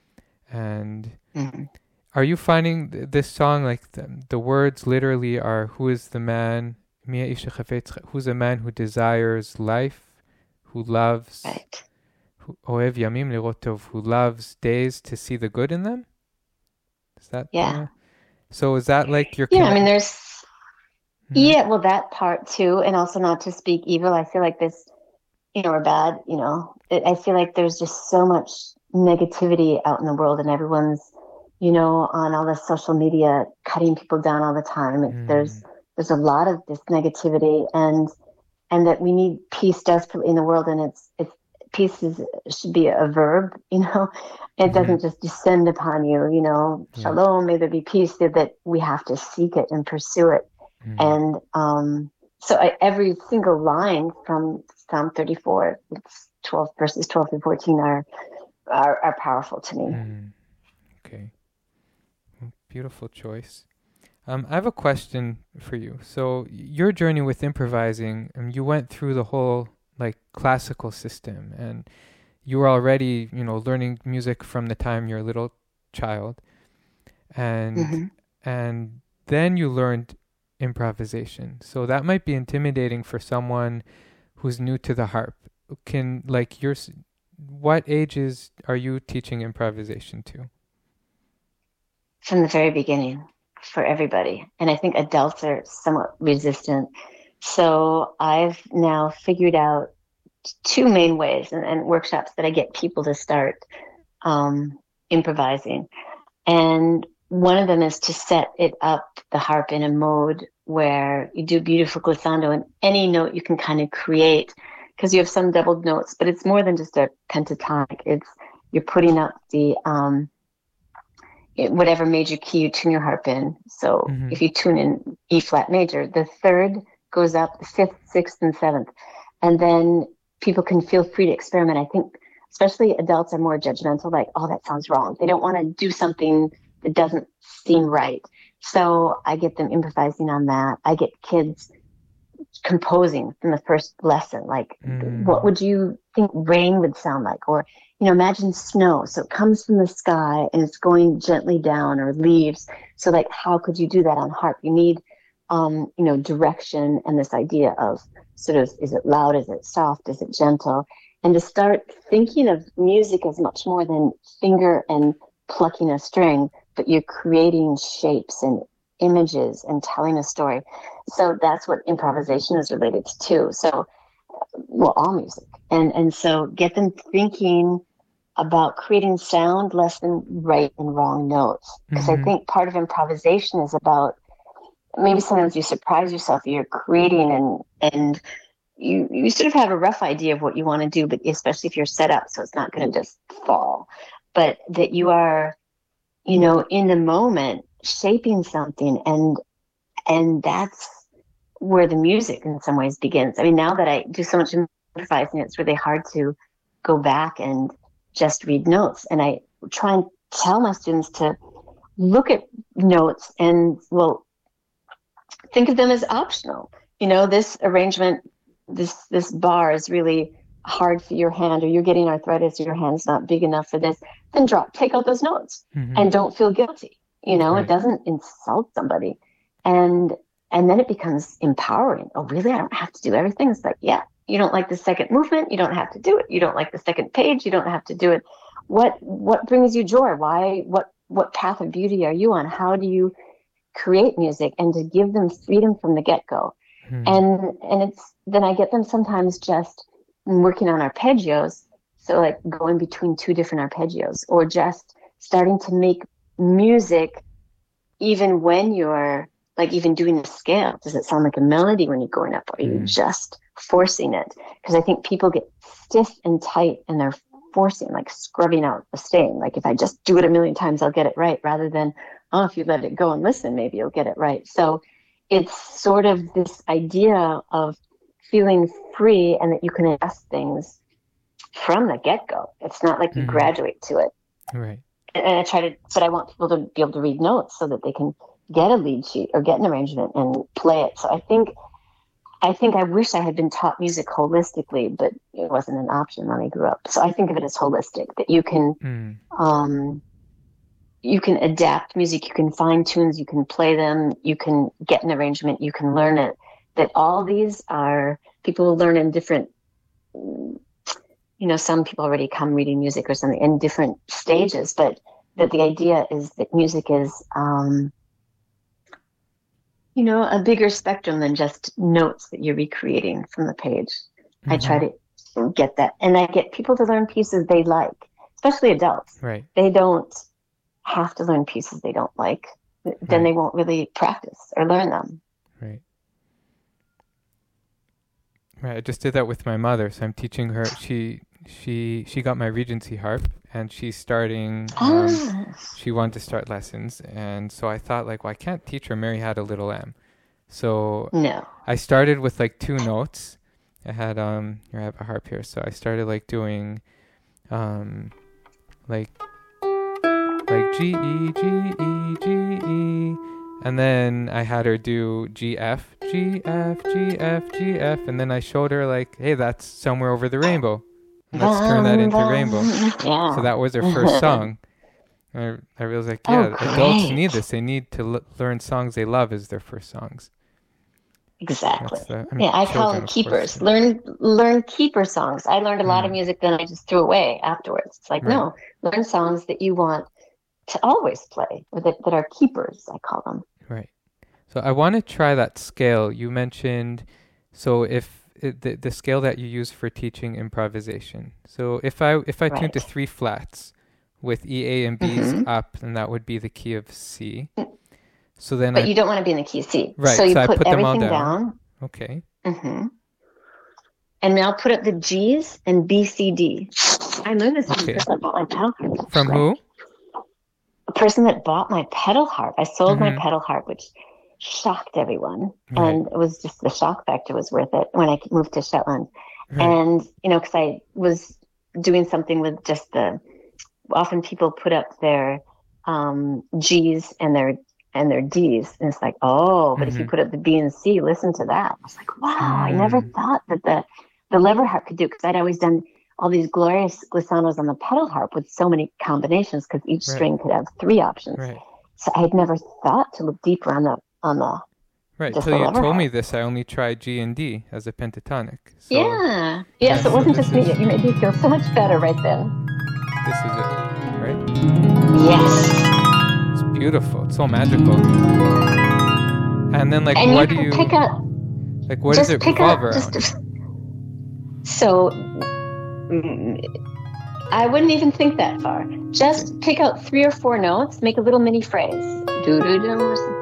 B: And
A: Mhm.
B: are you finding th- this song like the, the words literally are who is the man? Mia isha chafetz- Who's a man who desires life, who loves,
A: Right.
B: who oev yamim lirot tov, who loves days to see the good in them? Is that
A: Yeah.
B: uh, so? Is that like your
A: Yeah. I mean,
B: con-
A: there's,
B: Mhm.
A: yeah, well, that part too. And also not to speak evil. I feel like this, you know, or bad, you know, it, I feel like there's just so much negativity out in the world and everyone's, you know, on all the social media, cutting people down all the time. It's, there's,
B: Mm,
A: there's a lot of this negativity and, and that we need peace desperately in the world. And it's, it's, peace is, should be a verb, you know, it
B: mhm.
A: doesn't just descend upon you, you know,
B: Right.
A: shalom, may there be peace, that, that we have to seek it and pursue it.
B: Mm,
A: And, um, so I, every single line from Psalm thirty-four, it's twelve verses twelve through fourteen are, are, are powerful to me.
B: mm. Okay. Mm, beautiful choice. Um, I have a question for you. So your journey with improvising, um, you went through the whole like classical system, and you were already, you know, learning music from the time you're a little child, and
A: Mm-hmm.
B: and then you learned improvisation. So that might be intimidating for someone who's new to the harp. Can like your s- what ages are you teaching improvisation to?
A: From the very beginning for everybody. And I think adults are somewhat resistant. So I've now figured out two main ways and, and workshops that I get people to start um, improvising. And one of them is to set it up, the harp, in a mode where you do beautiful glissando, and any note you can kind of create because you have some doubled notes, but it's more than just a pentatonic. It's you're putting up the um, it, whatever major key you tune your harp in. So
B: Mm-hmm.
A: if you tune in E flat major, the third goes up, the fifth, sixth, and seventh, and then people can feel free to experiment. I think especially adults are more judgmental, like, oh, that sounds wrong. They don't want to do something that doesn't seem right. So I get them improvising on that. I get kids composing from the first lesson, like, what
B: Mm,
A: would you think rain would sound like? Or, you know, imagine snow. So it comes from the sky and it's going gently down, or leaves. So, like, how could you do that on harp? You need, um, you know, direction and this idea of sort of, is it loud? Is it soft? Is it gentle? And to start thinking of music as much more than finger and plucking a string, but you're creating shapes and images and telling a story. So that's what improvisation is related to too. So, well, all music. And, and so get them thinking about creating sound less than right and wrong notes. Because I
B: mm-hmm.
A: think part of improvisation is about, maybe sometimes you surprise yourself, you're creating and, and you, you sort of have a rough idea of what you want to do, but especially if you're set up, so it's not going to just fall, but that you are, you know, in the moment shaping something. And, and that's where the music in some ways begins. I mean, now that I do so much improvising, it's really hard to go back and just read notes. And I try and tell my students to look at notes and, well, think of them as optional. You know, this arrangement, this this bar is really hard for your hand, or you're getting arthritis, or your hand's not big enough for this. Then drop, take out those notes,
B: Mm-hmm.
A: and don't feel guilty. You know,
B: Right.
A: it doesn't insult somebody, and and then it becomes empowering. Oh, really? I don't have to do everything. It's like, yeah, you don't like the second movement, you don't have to do it. You don't like the second page, you don't have to do it. What what brings you joy? Why? What what path of beauty are you on? How do you create music? And to give them freedom from the get-go.
B: Mm-hmm.
A: And and it's then I get them sometimes just working on arpeggios, so like going between two different arpeggios, or just starting to make music even when you're like even doing the scale. Does it sound like a melody when you're going up, or are you
B: Mm-hmm.
A: just forcing it? Because I think people get stiff and tight and they're forcing, like scrubbing out the stain. Like, if I just do it a million times, I'll get it right, rather than, oh, if you let it go and listen, maybe you'll get it right. So it's sort of this idea of feeling free, and that you can adjust things from the get-go. It's not like you
B: Mm-hmm.
A: graduate to it.
B: Right.
A: and I try to, but I want people to be able to read notes so that they can get a lead sheet or get an arrangement and play it. So I think, I think I wish I had been taught music holistically, but it wasn't an option when I grew up. So I think of it as holistic, that you can, mm. um, you can adapt music, you can find tunes, you can play them, you can get an arrangement, you can learn it. That all these are, people will learn in different, you know, some people already come reading music or something in different stages, but that the idea is that music is, um, you know, a bigger spectrum than just notes that you're recreating from the page. Mm-hmm. I try to get that. And I get people to learn pieces they like, especially adults.
B: Right.
A: They don't have to learn pieces they don't like. Then right. they won't really practice or learn them.
B: Right. Right. I just did that with my mother. So I'm teaching her. She she she got my Regency harp, and she's starting. Um, ah. She wanted to start lessons, and so I thought, like, well, I can't teach her Mary Had a Little Lamb. So
A: no.
B: I started with like two notes. I had um. Here I have a harp here, so I started like doing, um, like. like G, E, G, E, G, E, and then I had her do G, F, G, F, G, F, G, F, and then I showed her like, hey, that's Somewhere Over the Rainbow. Let's turn that into Rainbow.
A: Yeah.
B: So that was her first song. I, I was like, yeah,
A: oh,
B: adults need this. They need to l- learn songs they love as their first songs.
A: Exactly.
B: The, I mean,
A: yeah, I call them keepers. Course, learn learn keeper songs. I learned a lot mm. of music that I just threw away afterwards. It's like, right. no, learn songs that you want to always play, or that, that are keepers, I call them.
B: Right. So I want to try that scale you mentioned. So if it, the the scale that you use for teaching improvisation. So if I if I right. tune to three flats with E, A, and B's mm-hmm. up, then that would be the key of C. So then,
A: but
B: I,
A: you don't want to be in the key of C.
B: Right.
A: So you
B: so
A: put,
B: I put
A: everything
B: them all down.
A: down.
B: Okay.
A: Mm-hmm. And now put up the G's and B, C, D. I learned this from
B: okay.
A: the person that bought my pedal harp.
B: From who?
A: A person that bought my pedal harp. I sold mm-hmm. my pedal harp, which shocked everyone. Right. And it was just, the shock factor was worth it when I moved to Shetland. Right. And, you know, because I was doing something with just the, often people put up their um, G's and their and their D's. And it's like, oh, but mm-hmm. if you put up the B and C, listen to that. I was like, wow, mm. I never thought that the, the lever harp could do, because I'd always done all these glorious glissanos on the pedal harp with so many combinations, because each right. string could have three options.
B: Right.
A: So I had never thought to look deeper on the on the
B: right. Until you told harp. me this, I only tried G and D as a pentatonic. So
A: yeah. Yes, it wasn't just me. You made me feel so much better right then.
B: This is it, right?
A: Yes.
B: It's beautiful. It's so magical. And then, like,
A: and
B: what
A: you
B: do you
A: pick up?
B: Like, what does it revolve around?
A: Just, so. I wouldn't even think that far. Just pick out three or four notes, make a little mini phrase. Do do do.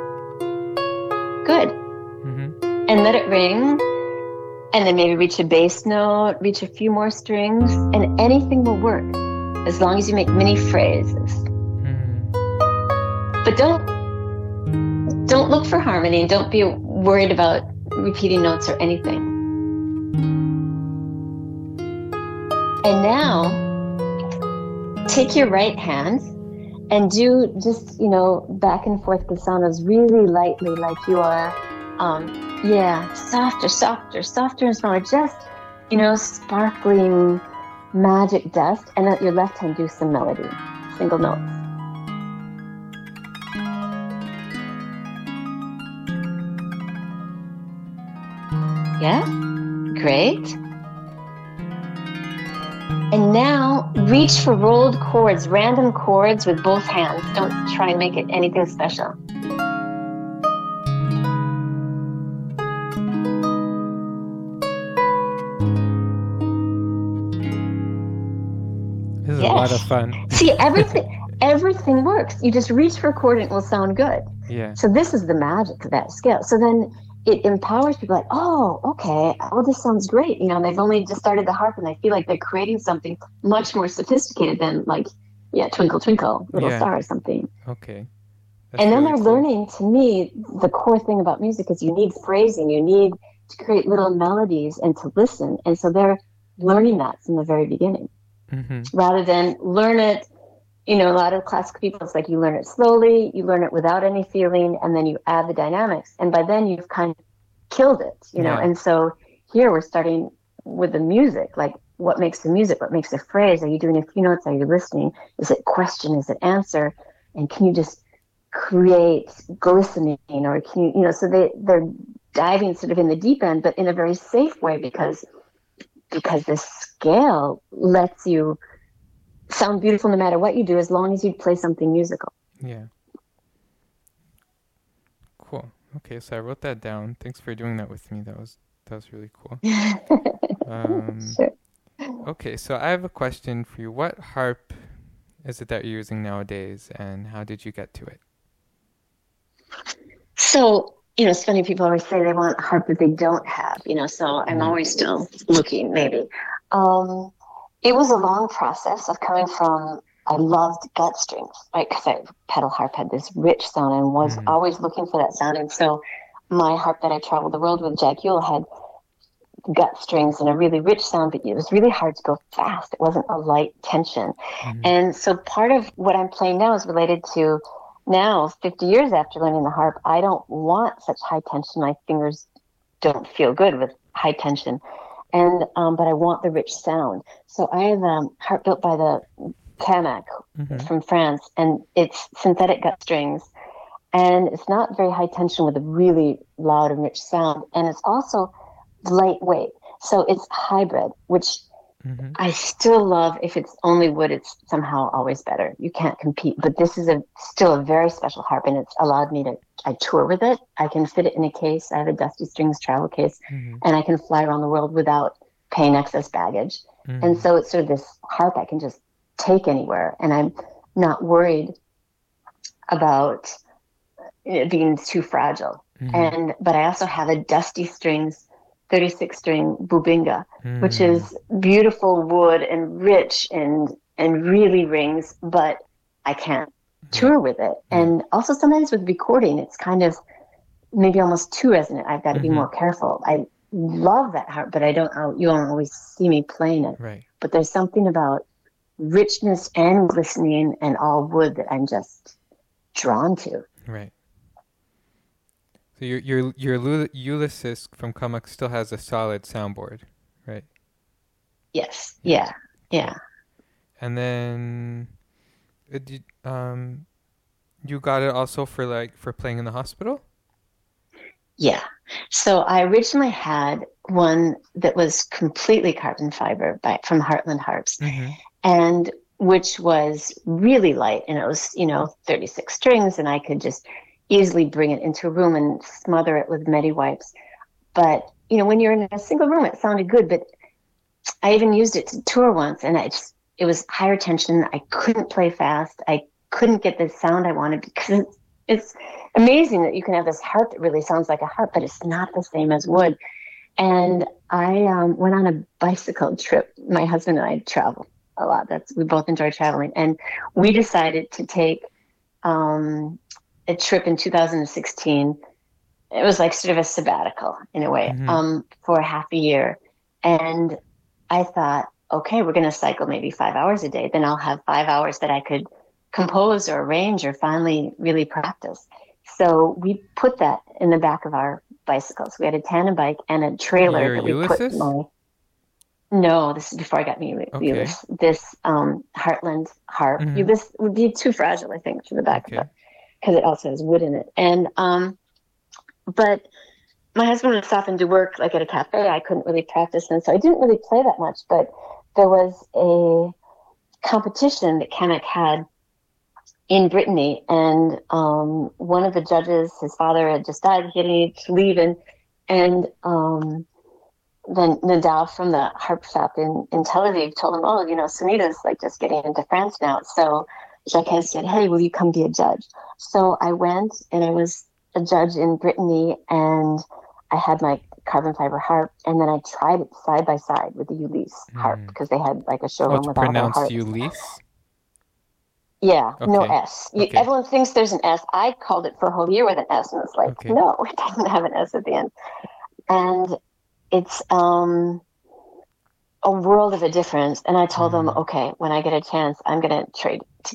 A: Good. Mm-hmm. And let it ring. And then maybe reach a bass note, reach a few more strings, and anything will work as long as you make mini phrases. Mm-hmm. But don't don't look for harmony, and don't be worried about repeating notes or anything. And now, take your right hand and do just, you know, back and forth glissanos really lightly, like you are, um, yeah, softer, softer, softer and smaller, just, you know, sparkling magic dust. And let your left hand do some melody, single notes. Yeah, great. And now reach for rolled chords, random chords with both hands. Don't try and make it anything special.
B: This is
A: yes.
B: a lot of fun.
A: See, everything everything works. You just reach for a chord and it will sound good.
B: Yeah.
A: So this is the magic of that scale. So then it empowers people, like, oh, okay, oh, this sounds great. You know, they've only just started the harp and they feel like they're creating something much more sophisticated than, like, yeah, Twinkle, Twinkle, Little yeah. Star or something.
B: Okay. That's
A: and then
B: really
A: they're
B: cool.
A: learning, to me, the core thing about music is you need phrasing, you need to create little melodies and to listen. And so they're learning that from the very beginning. Mm-hmm. Rather than learn it, you know, a lot of classical people, it's like you learn it slowly, you learn it without any feeling, and then you add the dynamics. And by then you've kind of killed it, you know.
B: Yeah.
A: And so here we're starting with the music, like what makes the music, what makes the phrase. Are you doing a few notes? Are you listening? Is it question? Is it answer? And can you just create glistening, or can you, you know, so they, they're diving sort of in the deep end, but in a very safe way, because because the scale lets you sound beautiful no matter what you do, as long as you play something musical.
B: Yeah. Cool. Okay, so I wrote that down. Thanks for doing that with me. That was that was really cool. um,
A: Sure.
B: Okay, so I have a question for you. What harp is it that you're using nowadays, and how did you get to it?
A: So, you know, it's funny, people always say they want a harp that they don't have, you know, so I'm always still looking, maybe. Um, it was a long process of coming from, I loved gut strings, right? Because I pedal harp had this rich sound and was
B: Mm.
A: always looking for that sound. And so my harp that I traveled the world with, Jack Ewell, had gut strings and a really rich sound, but it was really hard to go fast. It wasn't a light tension.
B: Mhm.
A: And so part of what I'm playing now is related to now, fifty years after learning the harp, I don't want such high tension. My fingers don't feel good with high tension. And um, but I want the rich sound. So I have a um, harp built by the Camac
B: Mhm.
A: from France, and it's synthetic gut strings. And it's not very high tension with a really loud and rich sound. And it's also lightweight. So it's hybrid, which
B: Mhm.
A: I still love. If it's only wood, it's somehow always better. You can't compete. But this is a still a very special harp, and it's allowed me to, I tour with it. I can fit it in a case. I have a Dusty Strings travel case,
B: Mhm.
A: and I can fly around the world without paying excess baggage.
B: Mhm.
A: And so it's sort of this harp I can just take anywhere, and I'm not worried about it being too fragile.
B: Mhm.
A: And but I also have a Dusty Strings thirty-six string Bubinga,
B: Mm.
A: which is beautiful wood and rich and and really rings, but I can't tour
B: Yeah.
A: with it.
B: Yeah.
A: And also sometimes with recording, it's kind of maybe almost too resonant. I've got to be
B: Mhm.
A: more careful. I love that harp, but I don't. I'll, you won't always see me playing it.
B: Right.
A: But there's something about richness and glistening and all wood that I'm just drawn to.
B: Right. So your your your Lu- Ulysses from Camac still has a solid soundboard, right?
A: Yes. Yeah. Yeah.
B: And then, uh, did, um, you got it also for like for playing in the hospital?
A: Yeah. So I originally had one that was completely carbon fiber by, from Heartland Harps,
B: Mm-hmm.
A: and which was really light, and it was, you know, thirty-six strings, and I could just easily bring it into a room and smother it with Medi wipes. But, you know, when you're in a single room, it sounded good, but I even used it to tour once, and I just, it was higher tension. I couldn't play fast. I couldn't get the sound I wanted, because it's, it's amazing that you can have this harp that really sounds like a harp, but it's not the same as wood. And I um, went on a bicycle trip. My husband and I travel a lot. That's, we both enjoy traveling. And we decided to take um, a trip in two thousand sixteen. It was like sort of a sabbatical in a way,
B: Mhm.
A: um, for half a year. And I thought, okay, we're going to cycle maybe five hours a day. Then I'll have five hours that I could compose or arrange or finally really practice. So we put that in the back of our bicycles. We had a tandem bike and a trailer
B: Your
A: that we
B: Ulysses?
A: put my. No, this is before I got me
B: Okay.
A: Ulysses. This um, Heartland harp.
B: Mhm.
A: Ulysses would be too fragile, I think, for the back
B: Okay.
A: of it, because it also has wood in it. And um, but my husband was often to work like at a cafe. I couldn't really practice, and so I didn't really play that much. But there was a competition that Camac had in Brittany, and um, one of the judges, his father had just died. He had to leave, and and um, then Nadav from the harp shop in, in Tel Aviv told him, oh, you know, Sunita's like just getting into France now. So Jacques said, hey, will you come be a judge? So I went, and I was a judge in Brittany, and I had my carbon fiber harp, and then I tried it side by side with the Ulysses harp,
B: Mm.
A: because they had like a
B: Oh,
A: showroom
B: it's
A: with all their
B: pronounced
A: harps.
B: Ulysses?
A: Yeah, no
B: Okay.
A: S. You,
B: Okay.
A: Everyone thinks there's an S. I called it for a whole year with an S, and it's like,
B: Okay.
A: no, it doesn't have an S at the end. And it's um, a world of a difference. And I told them,
B: Mm.
A: okay, when I get a chance, I'm going to trade to get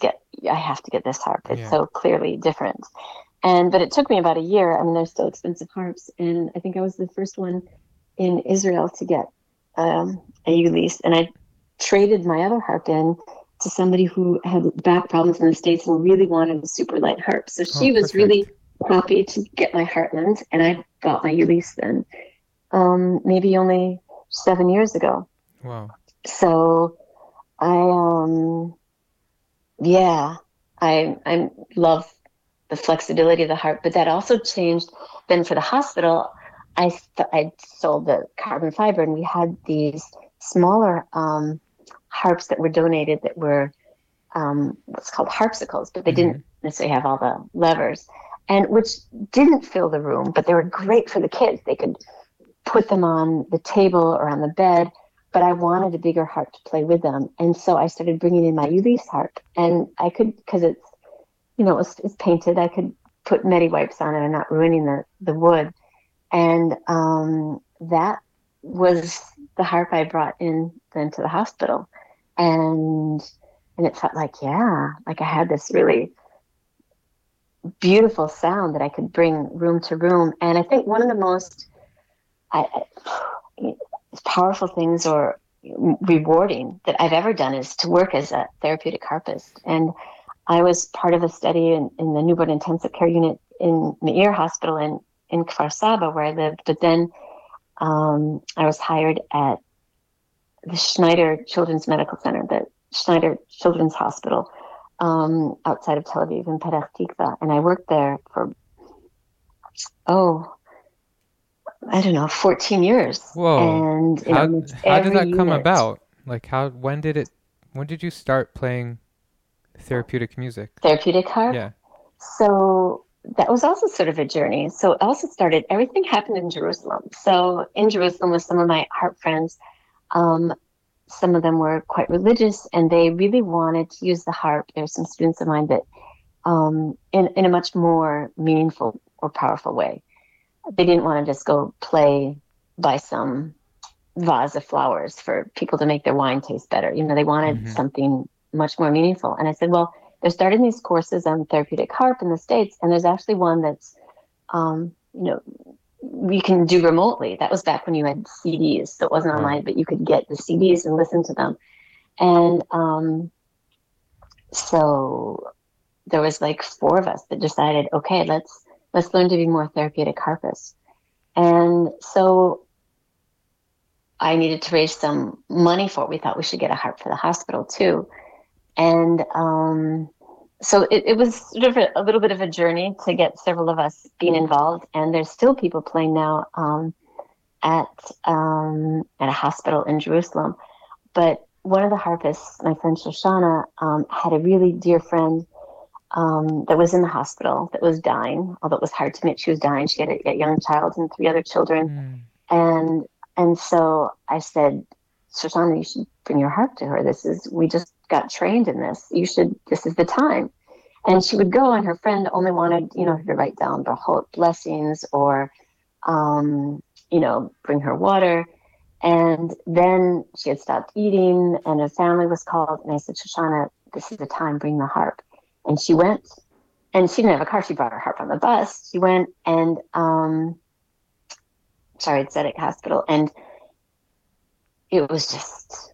A: I have to get this harp. It's
B: Yeah.
A: so clearly different. And but it took me about a year. I mean, they're still expensive harps, and I think I was the first one in Israel to get um, a Ulysse, and I traded my other harp in to somebody who had back problems in the States and really wanted a super light harp. So
B: Oh,
A: she was
B: perfect.
A: really happy to get my Heartland, and I got my Ulysse then, um, maybe only seven years ago.
B: Wow.
A: So I, um, yeah, I I love the flexibility of the harp, but that also changed. Then for the hospital, I st- I sold the carbon fiber, and we had these smaller um, harps that were donated that were um, what's called harpsicles, but they
B: Mhm.
A: didn't necessarily have all the levers, and which didn't fill the room, but they were great for the kids. They could put them on the table or on the bed, but I wanted a bigger harp to play with them, and so I started bringing in my Ulysse harp, and I could, because it's, you know, it's, it's painted, I could put medi wipes on it and not ruining the, the wood. And um, that was the harp I brought in then to the hospital. And and it felt like, yeah, like I had this really beautiful sound that I could bring room to room. And I think one of the most I, I, powerful things or rewarding that I've ever done is to work as a therapeutic harpist. And I was part of a study in, in the newborn intensive care unit in Meir Hospital in, in Kfar Saba, where I lived. But then um, I was hired at the Schneider Children's Medical Center, the Schneider Children's Hospital um, outside of Tel Aviv in Petach Tikva. And I worked there for, oh, I don't know, fourteen years.
B: Whoa.
A: And in
B: How
A: almost
B: how did
A: every
B: that come
A: unit.
B: about? Like how when did it when did you start playing therapeutic music?
A: Therapeutic harp.
B: Yeah.
A: So that was also sort of a journey. So it also started, everything happened in Jerusalem. So in Jerusalem with some of my harp friends, um, some of them were quite religious and they really wanted to use the harp. There's some students of mine that um, in, in a much more meaningful or powerful way. They didn't want to just go play by some vase of flowers for people to make their wine taste better. You know, they wanted
B: Mhm.
A: something much more meaningful. And I said, well, they're starting these courses on therapeutic harp in the States, and there's actually one that's, um, you know, we can do remotely. That was back when you had C Ds, so it wasn't
B: Wow.
A: online, but you could get the C Ds and listen to them. And um, so there was like four of us that decided, okay, let's let's learn to be more therapeutic harpists. And so I needed to raise some money for it. We thought we should get a harp for the hospital too. And um, so it, it was sort of a, a little bit of a journey to get several of us being involved. And there's still people playing now um, at um, at a hospital in Jerusalem. But one of the harpists, my friend Shoshana, um, had a really dear friend um, that was in the hospital that was dying, although it was hard to admit she was dying. She had a, a young child and three other children.
B: Mm.
A: And and so I said, Shoshana, you should bring your harp to her. This is, we just got trained in this. You should, this is the time. And she would go, and her friend only wanted, you know, her to write down the whole blessings or, um, you know, bring her water. And then she had stopped eating and her family was called. And I said, Shoshana, this is the time, bring the harp. And she went, and she didn't have a car. She brought her harp on the bus. She went and, um, sorry, at Tzedek Hospital. And it was just,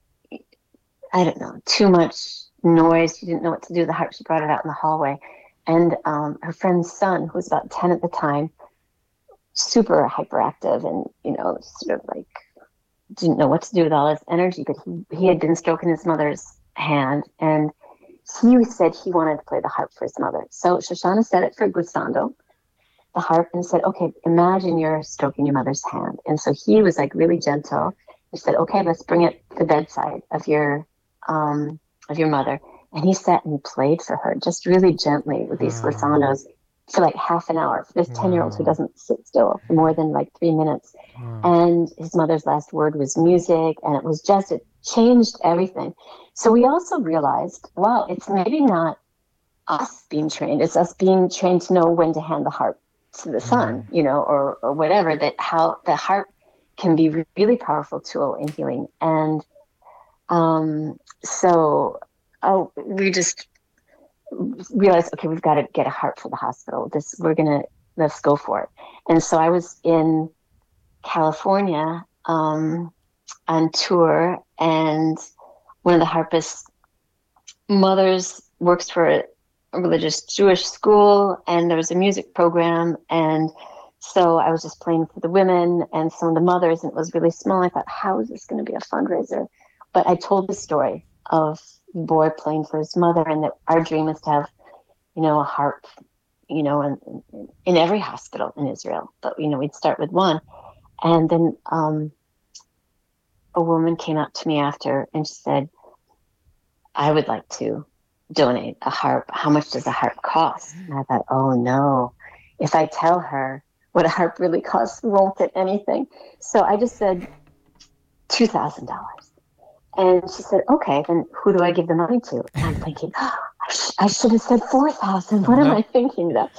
A: I don't know, too much noise. She didn't know what to do with the harp. She brought it out in the hallway. And um, her friend's son, who was about ten at the time, super hyperactive and, you know, sort of like didn't know what to do with all his energy, but he, he had been stroking his mother's hand. And he said he wanted to play the harp for his mother. So Shoshana set it for Glissando, the harp, and said, okay, imagine you're stroking your mother's hand. And so he was like really gentle. He said, okay, let's bring it to the bedside of your um, of your mother. And he sat and he played for her just really gently with these
B: Wow.
A: glissandos for like half an hour for this
B: Wow.
A: ten-year-old who doesn't sit still for more than like three minutes.
B: Wow.
A: And his mother's last word was music, and it was just, it changed everything. So we also realized, wow, it's maybe not us being trained, it's us being trained to know when to hand the harp to the son,
B: Mm.
A: you know, or, or whatever, that how the harp can be a really powerful tool in healing. And um, so oh, we just realized, okay, we've got to get a harp for the hospital. This, we're going to, let's go for it. And so I was in California um, on tour, and one of the harpist mothers works for a religious Jewish school, and there was a music program, and so I was just playing for the women and some of the mothers, and it was really small. I thought, how is this going to be a fundraiser? But I told the story of the boy playing for his mother, and that our dream is to have, you know, a harp, you know, in, in every hospital in Israel. But, you know, we'd start with one. And then um, a woman came up to me after and she said, I would like to donate a harp. How much does a harp cost? And I thought, oh no, if I tell her what a harp really costs, we won't get anything. So I just said two thousand dollars. And she said, okay, then who do I give the money to? And I'm thinking, oh, I, sh- I should have said four thousand. What uh-huh. am I thinking of?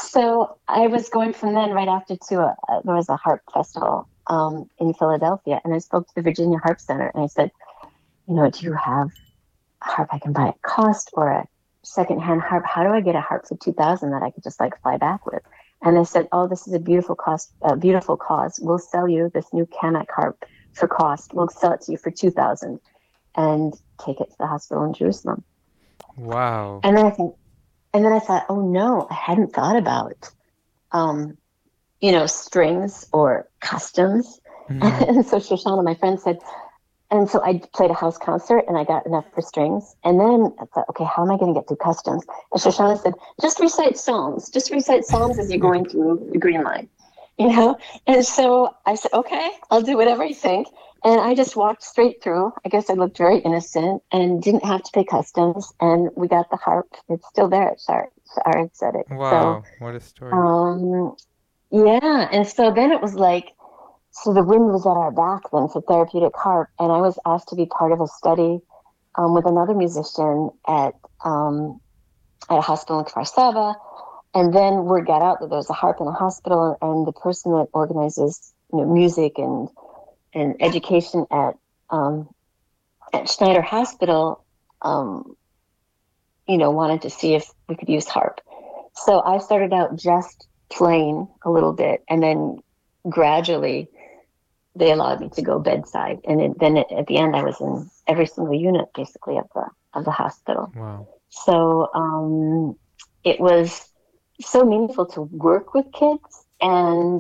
A: So I was going from then right after to a, a there was a harp festival um, in Philadelphia. And I spoke to the Virginia Harp Center and I said, you know, do you have a harp I can buy at cost or a secondhand harp? How do I get a harp for two thousand that I could just like fly back with? And they said, oh, this is a beautiful cost, a beautiful cause. We'll sell you this new Kamak harp for cost. We'll sell it to you for two thousand and take it to the hospital in Jerusalem.
B: Wow.
A: And then I think, and then I thought, oh no, I hadn't thought about, um, you know, strings or customs. Mm-hmm. And so Shoshana, my friend, said, and so I played a house concert and I got enough for strings. And then I thought, okay, how am I going to get through customs? And Shoshana said, just recite psalms. Just recite psalms as you're going through the Green Line, you know? And so I said, okay, I'll do whatever you think. And I just walked straight through. I guess I looked very innocent and didn't have to pay customs. And we got the harp. It's still there. Sorry, sorry, said it.
B: Wow, so, what a story.
A: Um, yeah, and so then it was like, so the wind was at our back then for Therapeutic Harp, and I was asked to be part of a study um, with another musician at um, at a hospital in Kfar Saba, and then word got out that there was a harp in a hospital, and the person that organizes, you know, music and and education at um, at Schneider Hospital, um, you know, wanted to see if we could use harp. So I started out just playing a little bit, and then gradually they allowed me to go bedside, and it, then it, at the end, I was in every single unit, basically, of the of the hospital.
B: Wow!
A: So um, it was so meaningful to work with kids and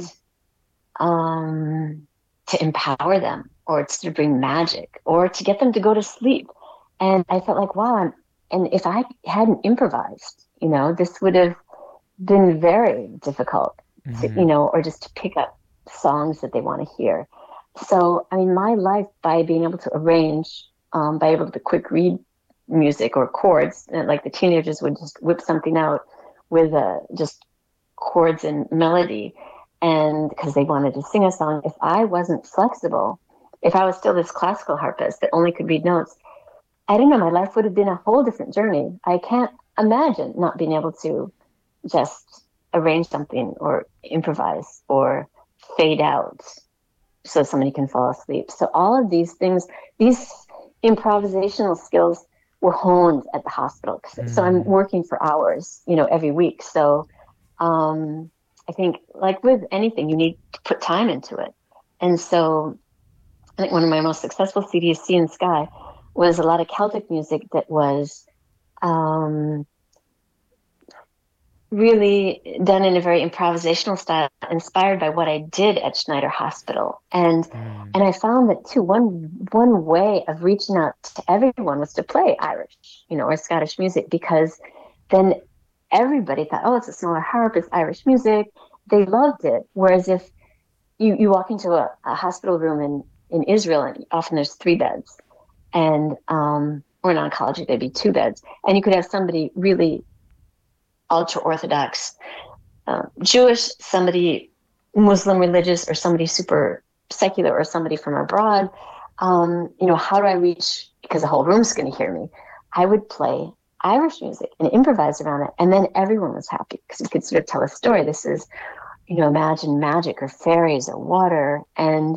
A: um, to empower them, or to bring magic, or to get them to go to sleep. And I felt like, wow! I'm, and if I hadn't improvised, you know, this would have been very difficult, mm-hmm. to, you know, or just to pick up songs that they want to hear. So, I mean, my life, by being able to arrange, um, by able to quick read music or chords, and like the teenagers would just whip something out with uh, just chords and melody, and because they wanted to sing a song. If I wasn't flexible, if I was still this classical harpist that only could read notes, I don't know, my life would have been a whole different journey. I can't imagine not being able to just arrange something or improvise or fade out so somebody can fall asleep. So all of these things, these improvisational skills were honed at the hospital. Mm. So I'm working for hours, you know, every week. So um, I think, like with anything, you need to put time into it. And so I think one of my most successful C Ds, Sea and Sky, was a lot of Celtic music that was um, really done in a very improvisational style, inspired by what I did at Schneider Hospital. And mm. and I found that too, one one way of reaching out to everyone was to play Irish, you know, or Scottish music, because then everybody thought, oh, it's a smaller harp, it's Irish music. They loved it. Whereas if you, you walk into a, a hospital room in, in Israel, and often there's three beds, and um, or in oncology, there'd be two beds, and you could have somebody really ultra-Orthodox uh, Jewish, somebody Muslim religious, or somebody super secular, or somebody from abroad. Um, you know, how do I reach, because the whole room's going to hear me? I would play Irish music and improvise around it, and then everyone was happy, because we could sort of tell a story. This is, you know, imagine magic or fairies or water. And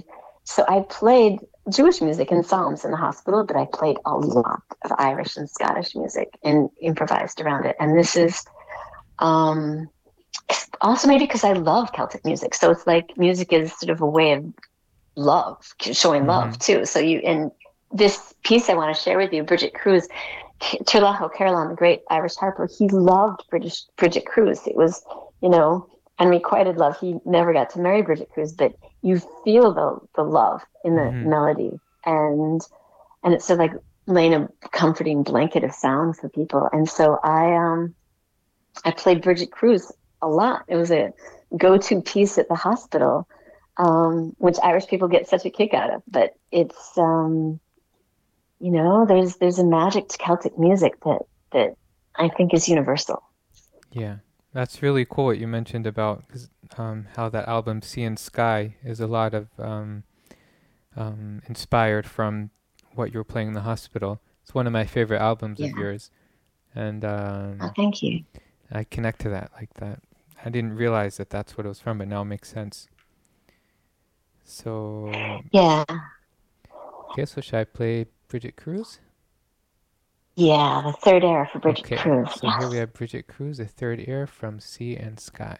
A: so I played Jewish music and psalms in the hospital, but I played a lot of Irish and Scottish music and improvised around it. And this is um, also maybe because I love Celtic music. So it's like music is sort of a way of love, showing
B: Mm-hmm.
A: love too. So you, and this piece I want to share with you, Bridget Cruz, Turlough O'Carolan, the great Irish harper, he loved British Bridget Cruz. It was, you know, unrequited love. He never got to marry Bridget Cruz, but you feel the the love in the
B: Mm-hmm.
A: melody, and and it's sort of like laying a comforting blanket of sound for people. And so I um I played Bridget Cruz a lot. It was a go-to piece at the hospital, um, which Irish people get such a kick out of. But it's um you know, there's there's a magic to Celtic music that that I think is universal.
B: Yeah, that's really cool what you mentioned about 'cause, um, how that album Sea and Sky is a lot of um, um, inspired from what you were playing in the hospital. It's one of my favorite albums
A: Yeah.
B: of yours, and
A: Oh,
B: um,
A: thank you.
B: I connect to that like that. I didn't realize that that's what it was from, but now it makes sense. So,
A: Yeah.
B: okay, so should I play Bridget Cruz?
A: Yeah, the third era for Bridget
B: Okay,
A: Cruz.
B: so here we have Bridget Cruz, the third air from Sea and Sky.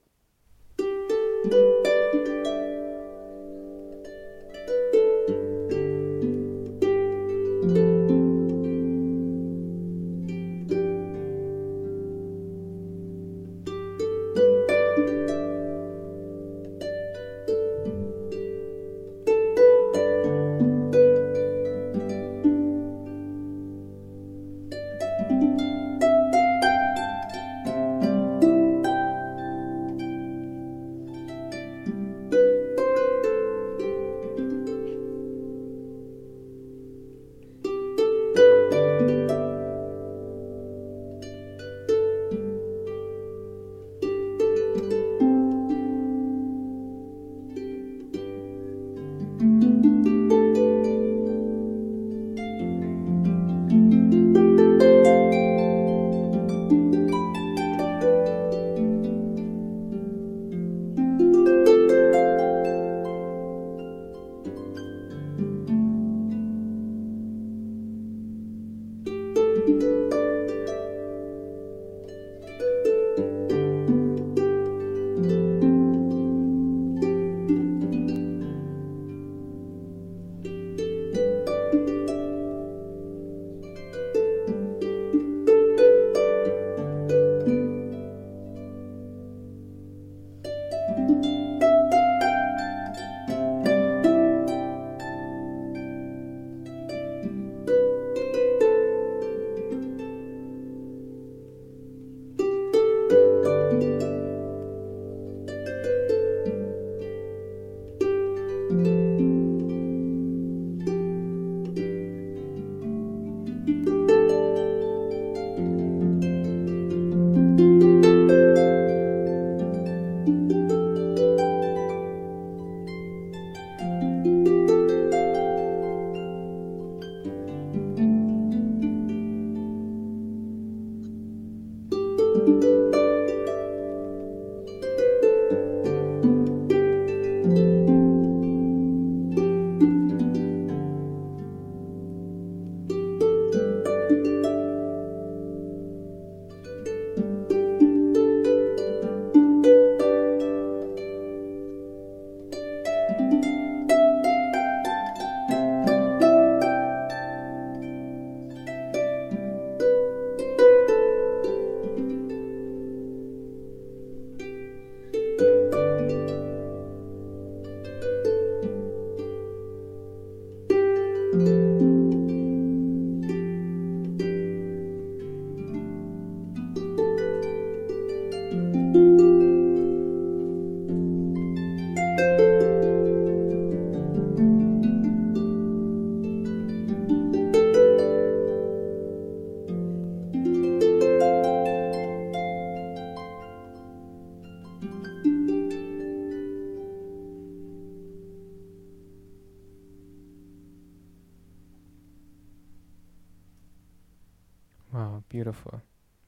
B: Wow, beautiful.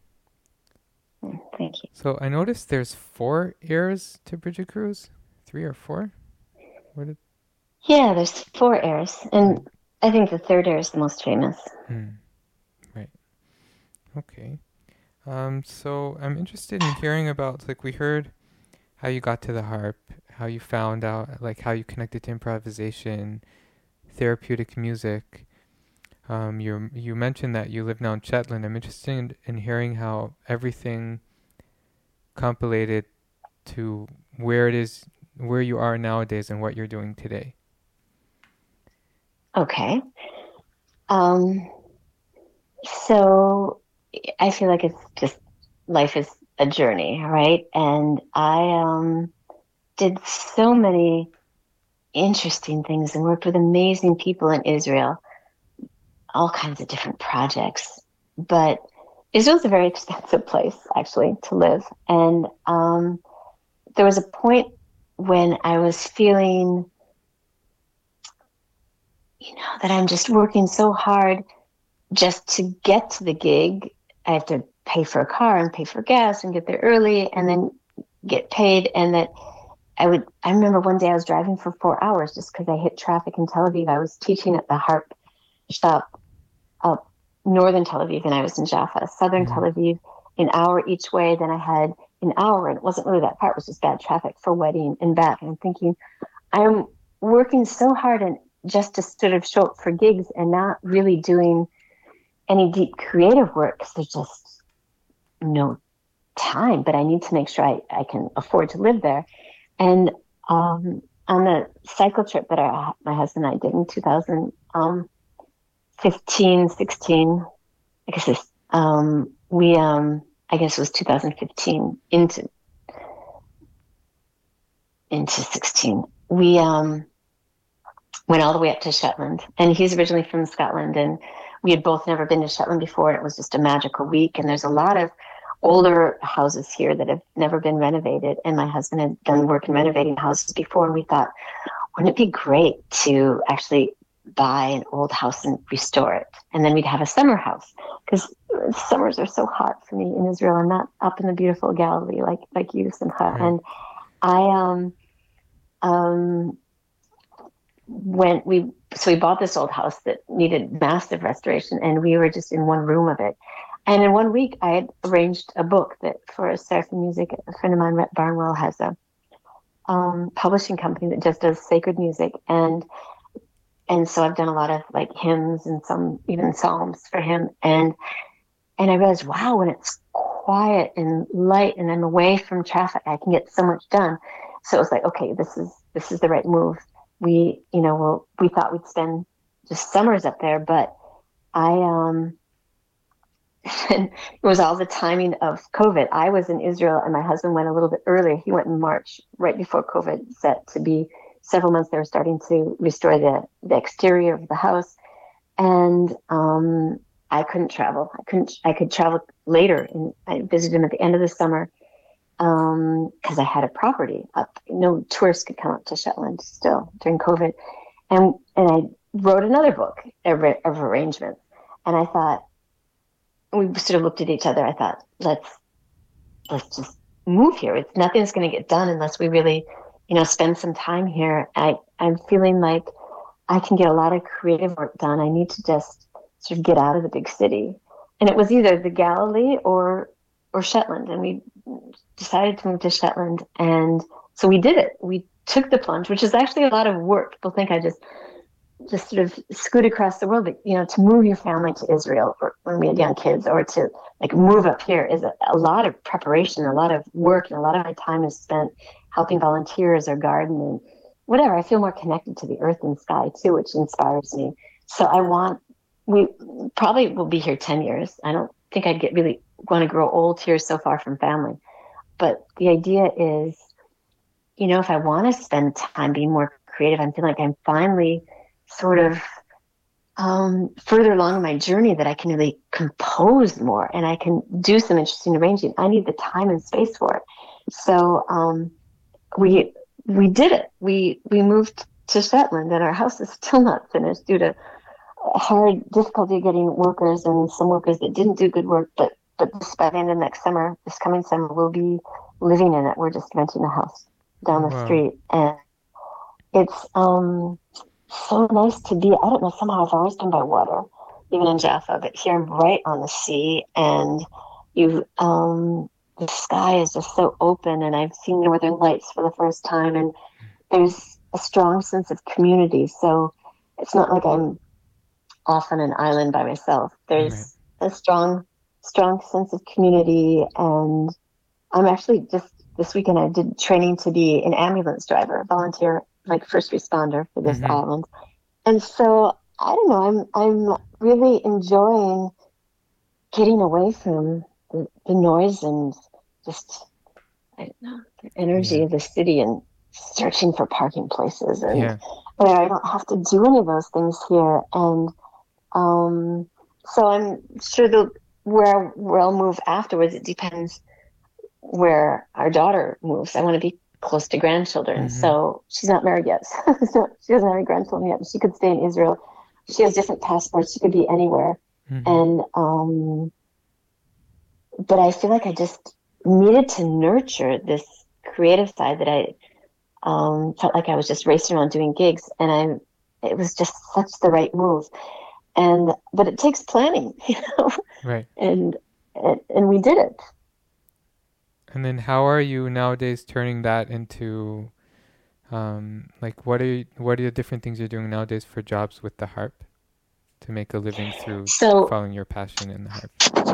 A: Thank you.
B: So I noticed there's four airs to Bridget Cruz. Three or four? What did...
A: Yeah, there's four heirs, and I think the third heir is the most famous.
B: Mm. Right. Okay. Um, so I'm interested in hearing about, like, we heard how you got to the harp, how you found out, like, how you connected to improvisation, therapeutic music. Um, you you mentioned that you live now in Shetland. I'm interested in, in hearing how everything compilated to where it is, where you are nowadays, and what you're doing today.
A: Okay. Um, so I feel like it's just life is a journey, right? And I um, did so many interesting things and worked with amazing people in Israel, all kinds of different projects. But Israel's a very expensive place, actually, to live. And um, there was a point when I was feeling, you know, that I'm just working so hard just to get to the gig. I have to pay for a car and pay for gas and get there early and then get paid. And that I would, I remember one day I was driving for four hours just because I hit traffic in Tel Aviv. I was teaching at the harp shop up northern Tel Aviv, and I was in Jaffa, southern mm-hmm. Tel Aviv, an hour each way. Then I had an hour, and it wasn't really that part, it was just bad traffic for wedding and back. And I'm thinking, I'm working so hard and just to sort of show up for gigs and not really doing any deep creative work because there's just no time, but I need to make sure I, I can afford to live there. And um, on the cycle trip that I, my husband and I did in two thousand fifteen, sixteen, I guess it's, um, we, um, I guess it was two thousand fifteen into, into sixteen. We um, went all the way up to Shetland, and he's originally from Scotland, and we had both never been to Shetland before, and it was just a magical week. And there's a lot of older houses here that have never been renovated, and my husband had done work in renovating houses before, and we thought, wouldn't it be great to actually buy an old house and restore it, and then we'd have a summer house, because summers are so hot for me in Israel. I'm not up in the beautiful Galilee like like you, Simcha. Mm-hmm. And I um um went we so we bought this old house that needed massive restoration, and we were just in one room of it. And in one week, I had arranged a book that for Seraphim Music. A friend of mine, Rhett Barnwell, has a um, publishing company that just does sacred music, and and so I've done a lot of like hymns and some even psalms for him. And and I realized, wow, when it's quiet and light and I'm away from traffic, I can get so much done. So it was like, okay, this is this is the right move. We, you know, well, we thought we'd spend just summers up there, but I, um, and it was all the timing of COVID. I was in Israel and my husband went a little bit earlier. He went in March, right before COVID set to be several months. They were starting to restore the, the exterior of the house. And, um, I couldn't travel. I couldn't, I could travel later, and I visited him at the end of the summer. Um, cause I had a property up. No tourists could come up to Shetland still during COVID. And, and I wrote another book of, of arrangements. And I thought, we sort of looked at each other. I thought, let's, let's just move here. It's nothing's going to get done unless we really, you know, spend some time here. I, I'm feeling like I can get a lot of creative work done. I need to just sort of get out of the big city. And it was either the Galilee or, or Shetland. And we decided to move to Shetland. And so we did it. We took the plunge, which is actually a lot of work. People think I just, just sort of scoot across the world, but, you know, to move your family to Israel or when we had young kids, or to like move up here is a, a lot of preparation, a lot of work. And a lot of my time is spent helping volunteers or gardening, whatever. I feel more connected to the earth and sky too, which inspires me. So I want, we probably will be here ten years. I don't think I'd get really want to grow old here so far from family. But the idea is, you know, if I want to spend time being more creative, I'm feeling like I'm finally sort of um, further along in my journey that I can really compose more and I can do some interesting arranging. I need the time and space for it. So um, we we did it. We we moved to Shetland, and our house is still not finished due to hard difficulty getting workers and some workers that didn't do good work. But but this, by the end of next summer, this coming summer, we'll be living in it. We're just renting a house down the wow. street, and it's um, so nice to be, I don't know, somehow I've always been by water, even in Jaffa, but here I'm right on the sea, and you, um, the sky is just so open, and I've seen Northern Lights for the first time, and there's a strong sense of community. So it's not like I'm off on an island by myself. There's right. a strong, strong sense of community, and I'm actually just this weekend I did training to be an ambulance driver, volunteer, like first responder for this mm-hmm. island. And so I don't know, I'm I'm really enjoying getting away from the, the noise and just I don't know the energy yeah. of the city and searching for parking places and yeah. where I don't have to do any of those things here. And um, so I'm sure the where where I'll move afterwards. It depends where our daughter moves. I want to be close to grandchildren. Mm-hmm. So she's not married yet. So she doesn't have any grandchildren yet. She could stay in Israel. She has different passports. She could be anywhere. Mm-hmm. And, um, but I feel like I just needed to nurture this creative side that I, um, felt like I was just racing around doing gigs, and I, it was just such the right move. And, but it takes planning, you know?
B: Right.
A: And, and, and we did it.
B: And then how are you nowadays turning that into, um, like, what are you, what are the different things you're doing nowadays for jobs with the harp to make a living through so, following your passion in the harp?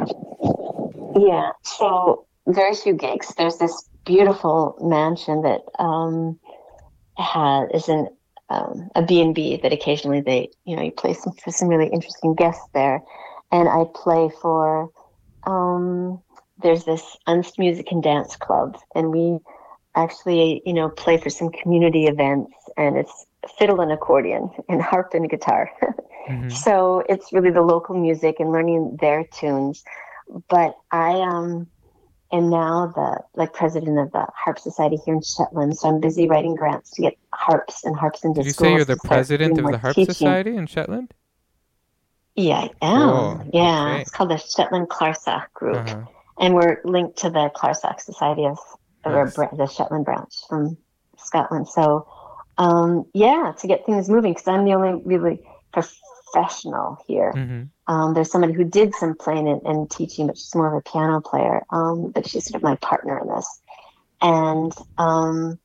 A: Yeah, so very few gigs. There's this beautiful mansion that um, has, is an, um, a B and B that occasionally they, you know, you play some, for some really interesting guests there. And I play for... Um, there's this Unst Music and Dance Club, and we actually, you know, play for some community events, and it's fiddle and accordion and harp and guitar. Mm-hmm. So it's really the local music and learning their tunes. But I um, am now the like president of the Harp Society here in Shetland, so I'm busy writing grants to get harps and harps into
B: schools.
A: Did
B: you say you're the president of the Harp
A: teaching.
B: Society in Shetland?
A: Yeah, I am.
B: Oh,
A: yeah,
B: okay.
A: It's called the Shetland Clarsach Group.
B: Uh-huh.
A: And we're linked to the Clarsach Society of, nice. or the Shetland branch from Scotland. So, um, yeah, to get things moving, because I'm the only really professional here. Mm-hmm. Um, there's somebody who did some playing and, and teaching, but she's more of a piano player. Um, but she's sort of my partner in this. And um,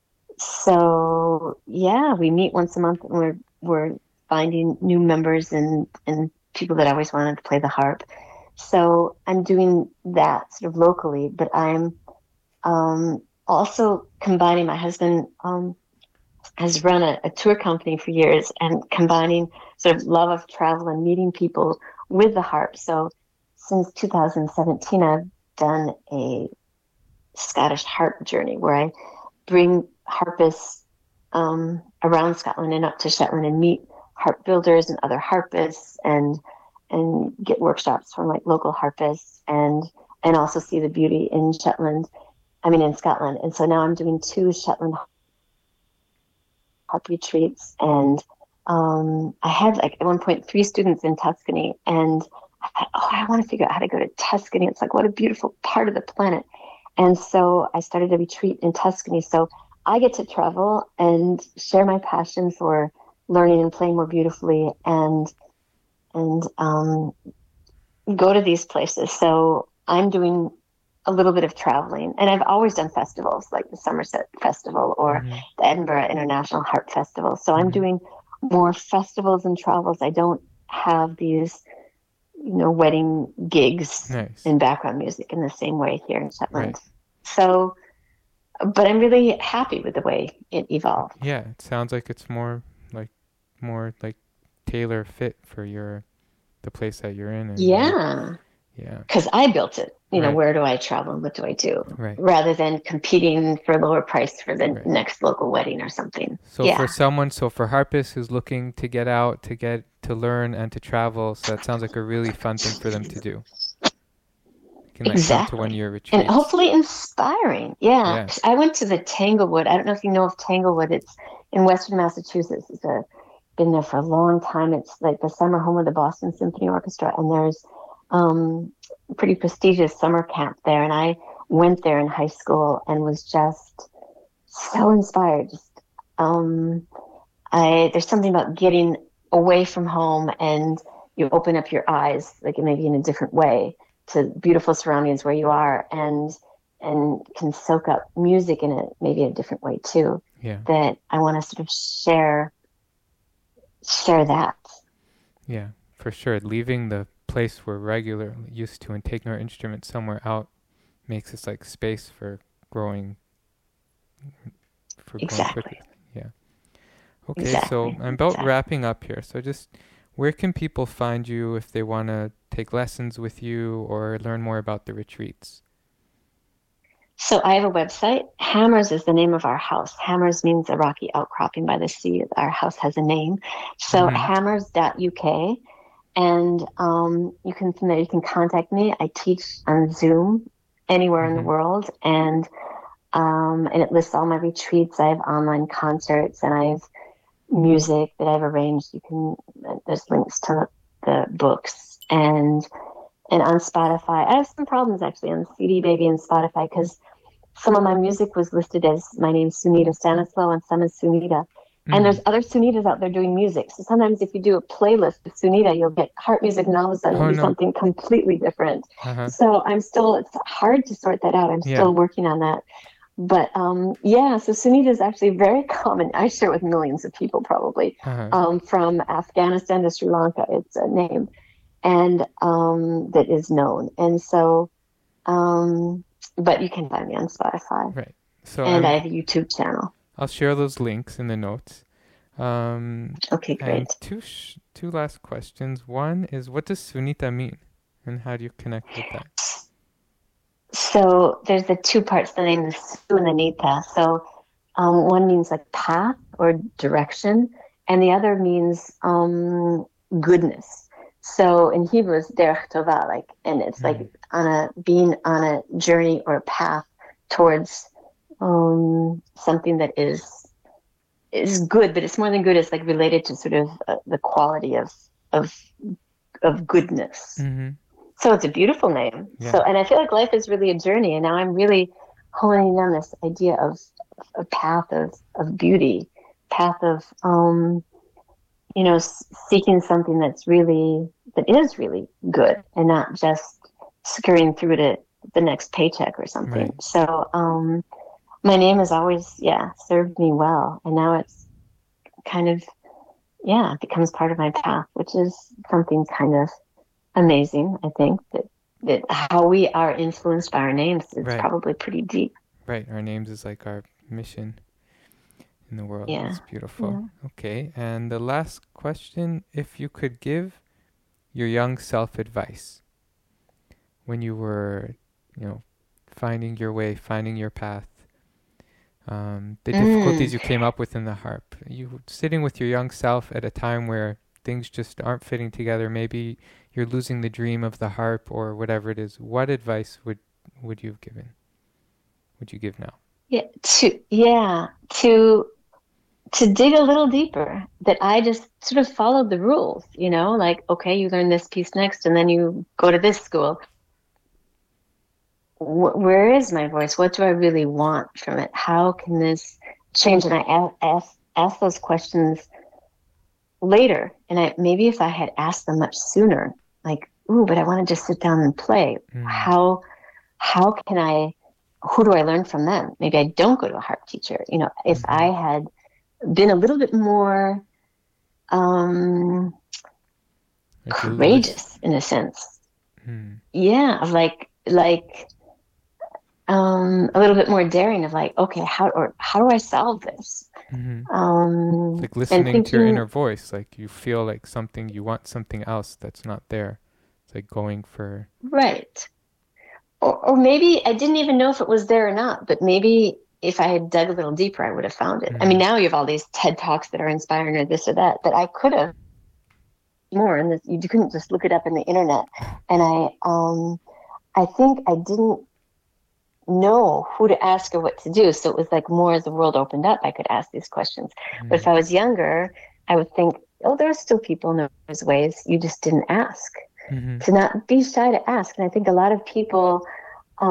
A: so, yeah, we meet once a month, and we're we're finding new members and, and people that always wanted to play the harp. So I'm doing that sort of locally, but I'm um, also combining. My husband um, has run a, a tour company for years, and combining sort of love of travel and meeting people with the harp. So since two thousand seventeen, I've done a Scottish harp journey where I bring harpists um, around Scotland and up to Shetland and meet harp builders and other harpists, and and get workshops from like local harpists, and and also see the beauty in Shetland, I mean in Scotland. And so now I'm doing two Shetland harp retreats, and um, I had like at one point three students in Tuscany, and I thought, oh, I want to figure out how to go to Tuscany. It's like, what a beautiful part of the planet. And so I started a retreat in Tuscany. So I get to travel and share my passion for learning and playing more beautifully, and and um, go to these places. So I'm doing a little bit of traveling, and I've always done festivals like the Somerset Festival or mm-hmm. the Edinburgh International Harp Festival. So I'm mm-hmm. doing more festivals and travels. I don't have these, you know, wedding gigs
B: nice.
A: and background music in the same way here in Shetland. Right. So, but I'm really happy with the way it evolved.
B: Yeah, it sounds like it's more like more like tailor fit for your the place that you're in. And
A: yeah.
B: Like, yeah.
A: Because I built it. You know,
B: right.
A: where do I travel and what do I do?
B: Right.
A: Rather than competing for a lower price for the
B: right.
A: next local wedding or something.
B: So
A: yeah.
B: for someone, so for harpists who's looking to get out, to get to learn and to travel, so that sounds like a really fun thing for them to do. You can like
A: exactly.
B: come to one of your retreats.
A: And hopefully inspiring. Yeah.
B: yeah.
A: I went to the Tanglewood. I don't know if you know of Tanglewood. It's in Western Massachusetts. It's a, been there for a long time. It's like the summer home of the Boston Symphony Orchestra. And there's um, a pretty prestigious summer camp there. And I went there in high school and was just so inspired. Just um, I there's something about getting away from home and you open up your eyes, like maybe in a different way, to beautiful surroundings where you are, and and can soak up music in it, maybe a different way too.
B: Yeah.
A: That I want to sort of share, share that.
B: Yeah, for sure. Leaving the place we're regularly used to and taking our instrument somewhere out makes us like space for growing, for
A: Exactly.
B: growing quickly. Yeah. Okay,
A: Exactly.
B: so I'm about
A: Exactly.
B: wrapping up here. So just where can people find you if they want to take lessons with you or learn more about the retreats?
A: So I have a website. Hammers is the name of our house. Hammers means a rocky outcropping by the sea. Our house has a name. So
B: Mhm.
A: hammers dot U K. And um, you can from there you can contact me. I teach on Zoom anywhere in the
B: Mhm.
A: world, and um, and it lists all my retreats. I have online concerts, and I have music that I've arranged. You can there's links to the books, and and on Spotify. I have some problems actually on C D Baby and Spotify because some of my music was listed as my name's Sunita Stanislaw and some is Sunita. And
B: Mm.
A: there's other Sunitas out there doing music. So sometimes if you do a playlist of Sunita, you'll get heart music and all of a sudden
B: Oh,
A: it'll be
B: no.
A: something completely different.
B: Uh-huh.
A: So I'm still, it's hard to sort that out. I'm
B: Yeah.
A: still working on that. But um, yeah, so Sunita is actually very common. I share it with millions of people probably.
B: Uh-huh.
A: Um, from Afghanistan to Sri Lanka, it's a name and um, that is known. And so, um, but you can find me on Spotify.
B: Right. So
A: and
B: I'm,
A: I have a YouTube channel.
B: I'll share those links in the notes. Um,
A: Okay, great.
B: and two sh- two last questions. One is, what does Sunita mean, and how do you connect with that?
A: So there's the two parts to the name, the Su and the Nita. So um, one means like path or direction, and the other means um, goodness. So in Hebrew, it's derech tova, like, and it's like on a being on a journey or a path towards um, something that is is good, but it's more than good. It's like related to sort of uh, the quality of of of goodness.
B: Mm-hmm.
A: So it's a beautiful name.
B: Yeah.
A: So, and I feel like life is really a journey, and now I'm really honing in on this idea of a path of of beauty, path of um, you know, seeking something that's really that is really good, and not just scurrying through to the next paycheck or something.
B: Right.
A: So, um, my name has always, yeah, served me well, and now it's kind of, yeah, it becomes part of my path, which is something kind of amazing. I think that that how we are influenced by our names is
B: Right.
A: probably pretty deep.
B: Right. Our names is like our mission in the world.
A: Yeah.
B: It's beautiful.
A: Yeah.
B: Okay. And the last question, if you could give your young self advice when you were, you know, finding your way, finding your path, um, the difficulties
A: Mm.
B: you came up with in the harp, you sitting with your young self at a time where things just aren't fitting together, maybe you're losing the dream of the harp or whatever it is, what advice would, would you have given? Would you give now?
A: Yeah, to yeah, to to dig a little deeper. That I just sort of followed the rules, you know, like, okay, you learn this piece next, and then you go to this school. Wh- where is my voice? What do I really want from it? How can this change? And I a- ask ask those questions later. And I maybe if I had asked them much sooner, like, ooh, but I want to just sit down and play.
B: Mm.
A: How how can I? Who do I learn from them? Maybe I don't go to a harp teacher. You know, if
B: Mhm.
A: I had been a little bit more um,
B: Like a little
A: courageous in a sense,
B: Mm.
A: yeah, of like like um, a little bit more daring of like, okay, how or how do I solve this?
B: Mhm.
A: Um,
B: It's like
A: and
B: listening to your
A: thinking,
B: inner voice, like you feel like something, you want something else that's not there. It's like going for,
A: right. Or, or maybe I didn't even know if it was there or not, but maybe if I had dug a little deeper, I would have found it. I mean,
B: Mm.
A: now you have all these TED Talks that are inspiring or this or that, but I could have more, and this, you couldn't just look it up in the internet. And I, um, I think I didn't know who to ask or what to do. So it was like more as the world opened up, I could ask these questions.
B: Mm.
A: But if I was younger, I would think, oh, there's still people in those ways. You just didn't ask.
B: Mhm.
A: To not be shy to ask. And I think a lot of people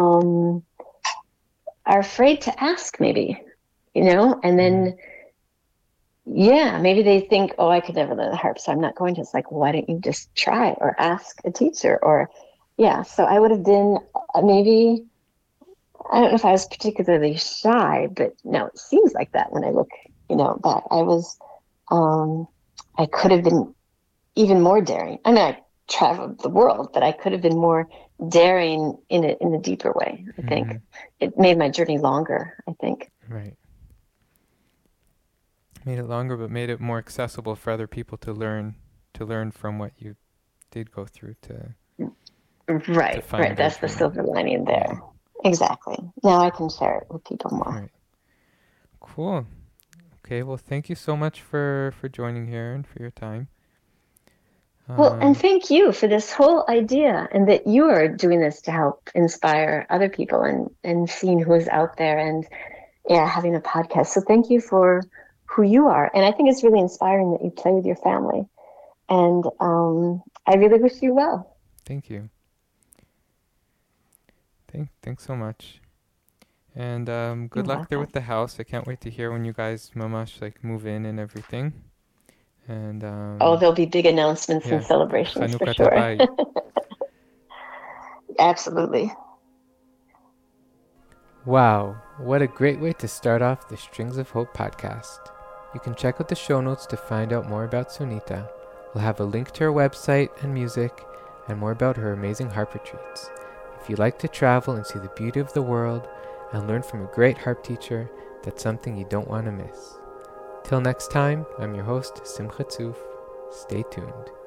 A: um, are afraid to ask, maybe, you know, and then yeah, maybe they think, oh, I could never learn the harp, so I'm not going to. It's like, why don't you just try or ask a teacher? Or, yeah, so I would have been uh, maybe, I don't know if I was particularly shy, but no, it seems like that when I look, you know, back. I was, um, I could have been even more daring. I mean, I traveled the world, but I could have been more daring in a, in a deeper way, I think. Mm-hmm. It made my journey longer, I think.
B: Right. Made it longer, but made it more accessible for other people to learn to learn from what you did go through to
A: right
B: to
A: right that's the silver lining there. Yeah. Exactly. Now I can share it with people more. Right.
B: Cool. Okay, well, thank you so much for for joining here and for your time.
A: Well, um, and thank you for this whole idea, and that you are doing this to help inspire other people, and and seeing who is out there, and yeah, having a podcast. So thank you for who you are. And I think it's really inspiring that you play with your family. And um, I really wish you well.
B: Thank you. Thank, thanks so much. And um, good You're luck welcome. There with the house. I can't wait to hear when you guys mamash like move in and everything. And um,
A: oh, there'll be big announcements yeah. and celebrations for sure. Absolutely.
B: Wow, what a great way to start off the Strings of Hope podcast. You can check out the show notes to find out more about Sunita. We'll have a link to her website and music and more about her amazing harp retreats. If you like to travel and see the beauty of the world and learn from a great harp teacher, that's something you don't want to miss. Till next time, I'm your host, Simcha Tzuf. Stay tuned.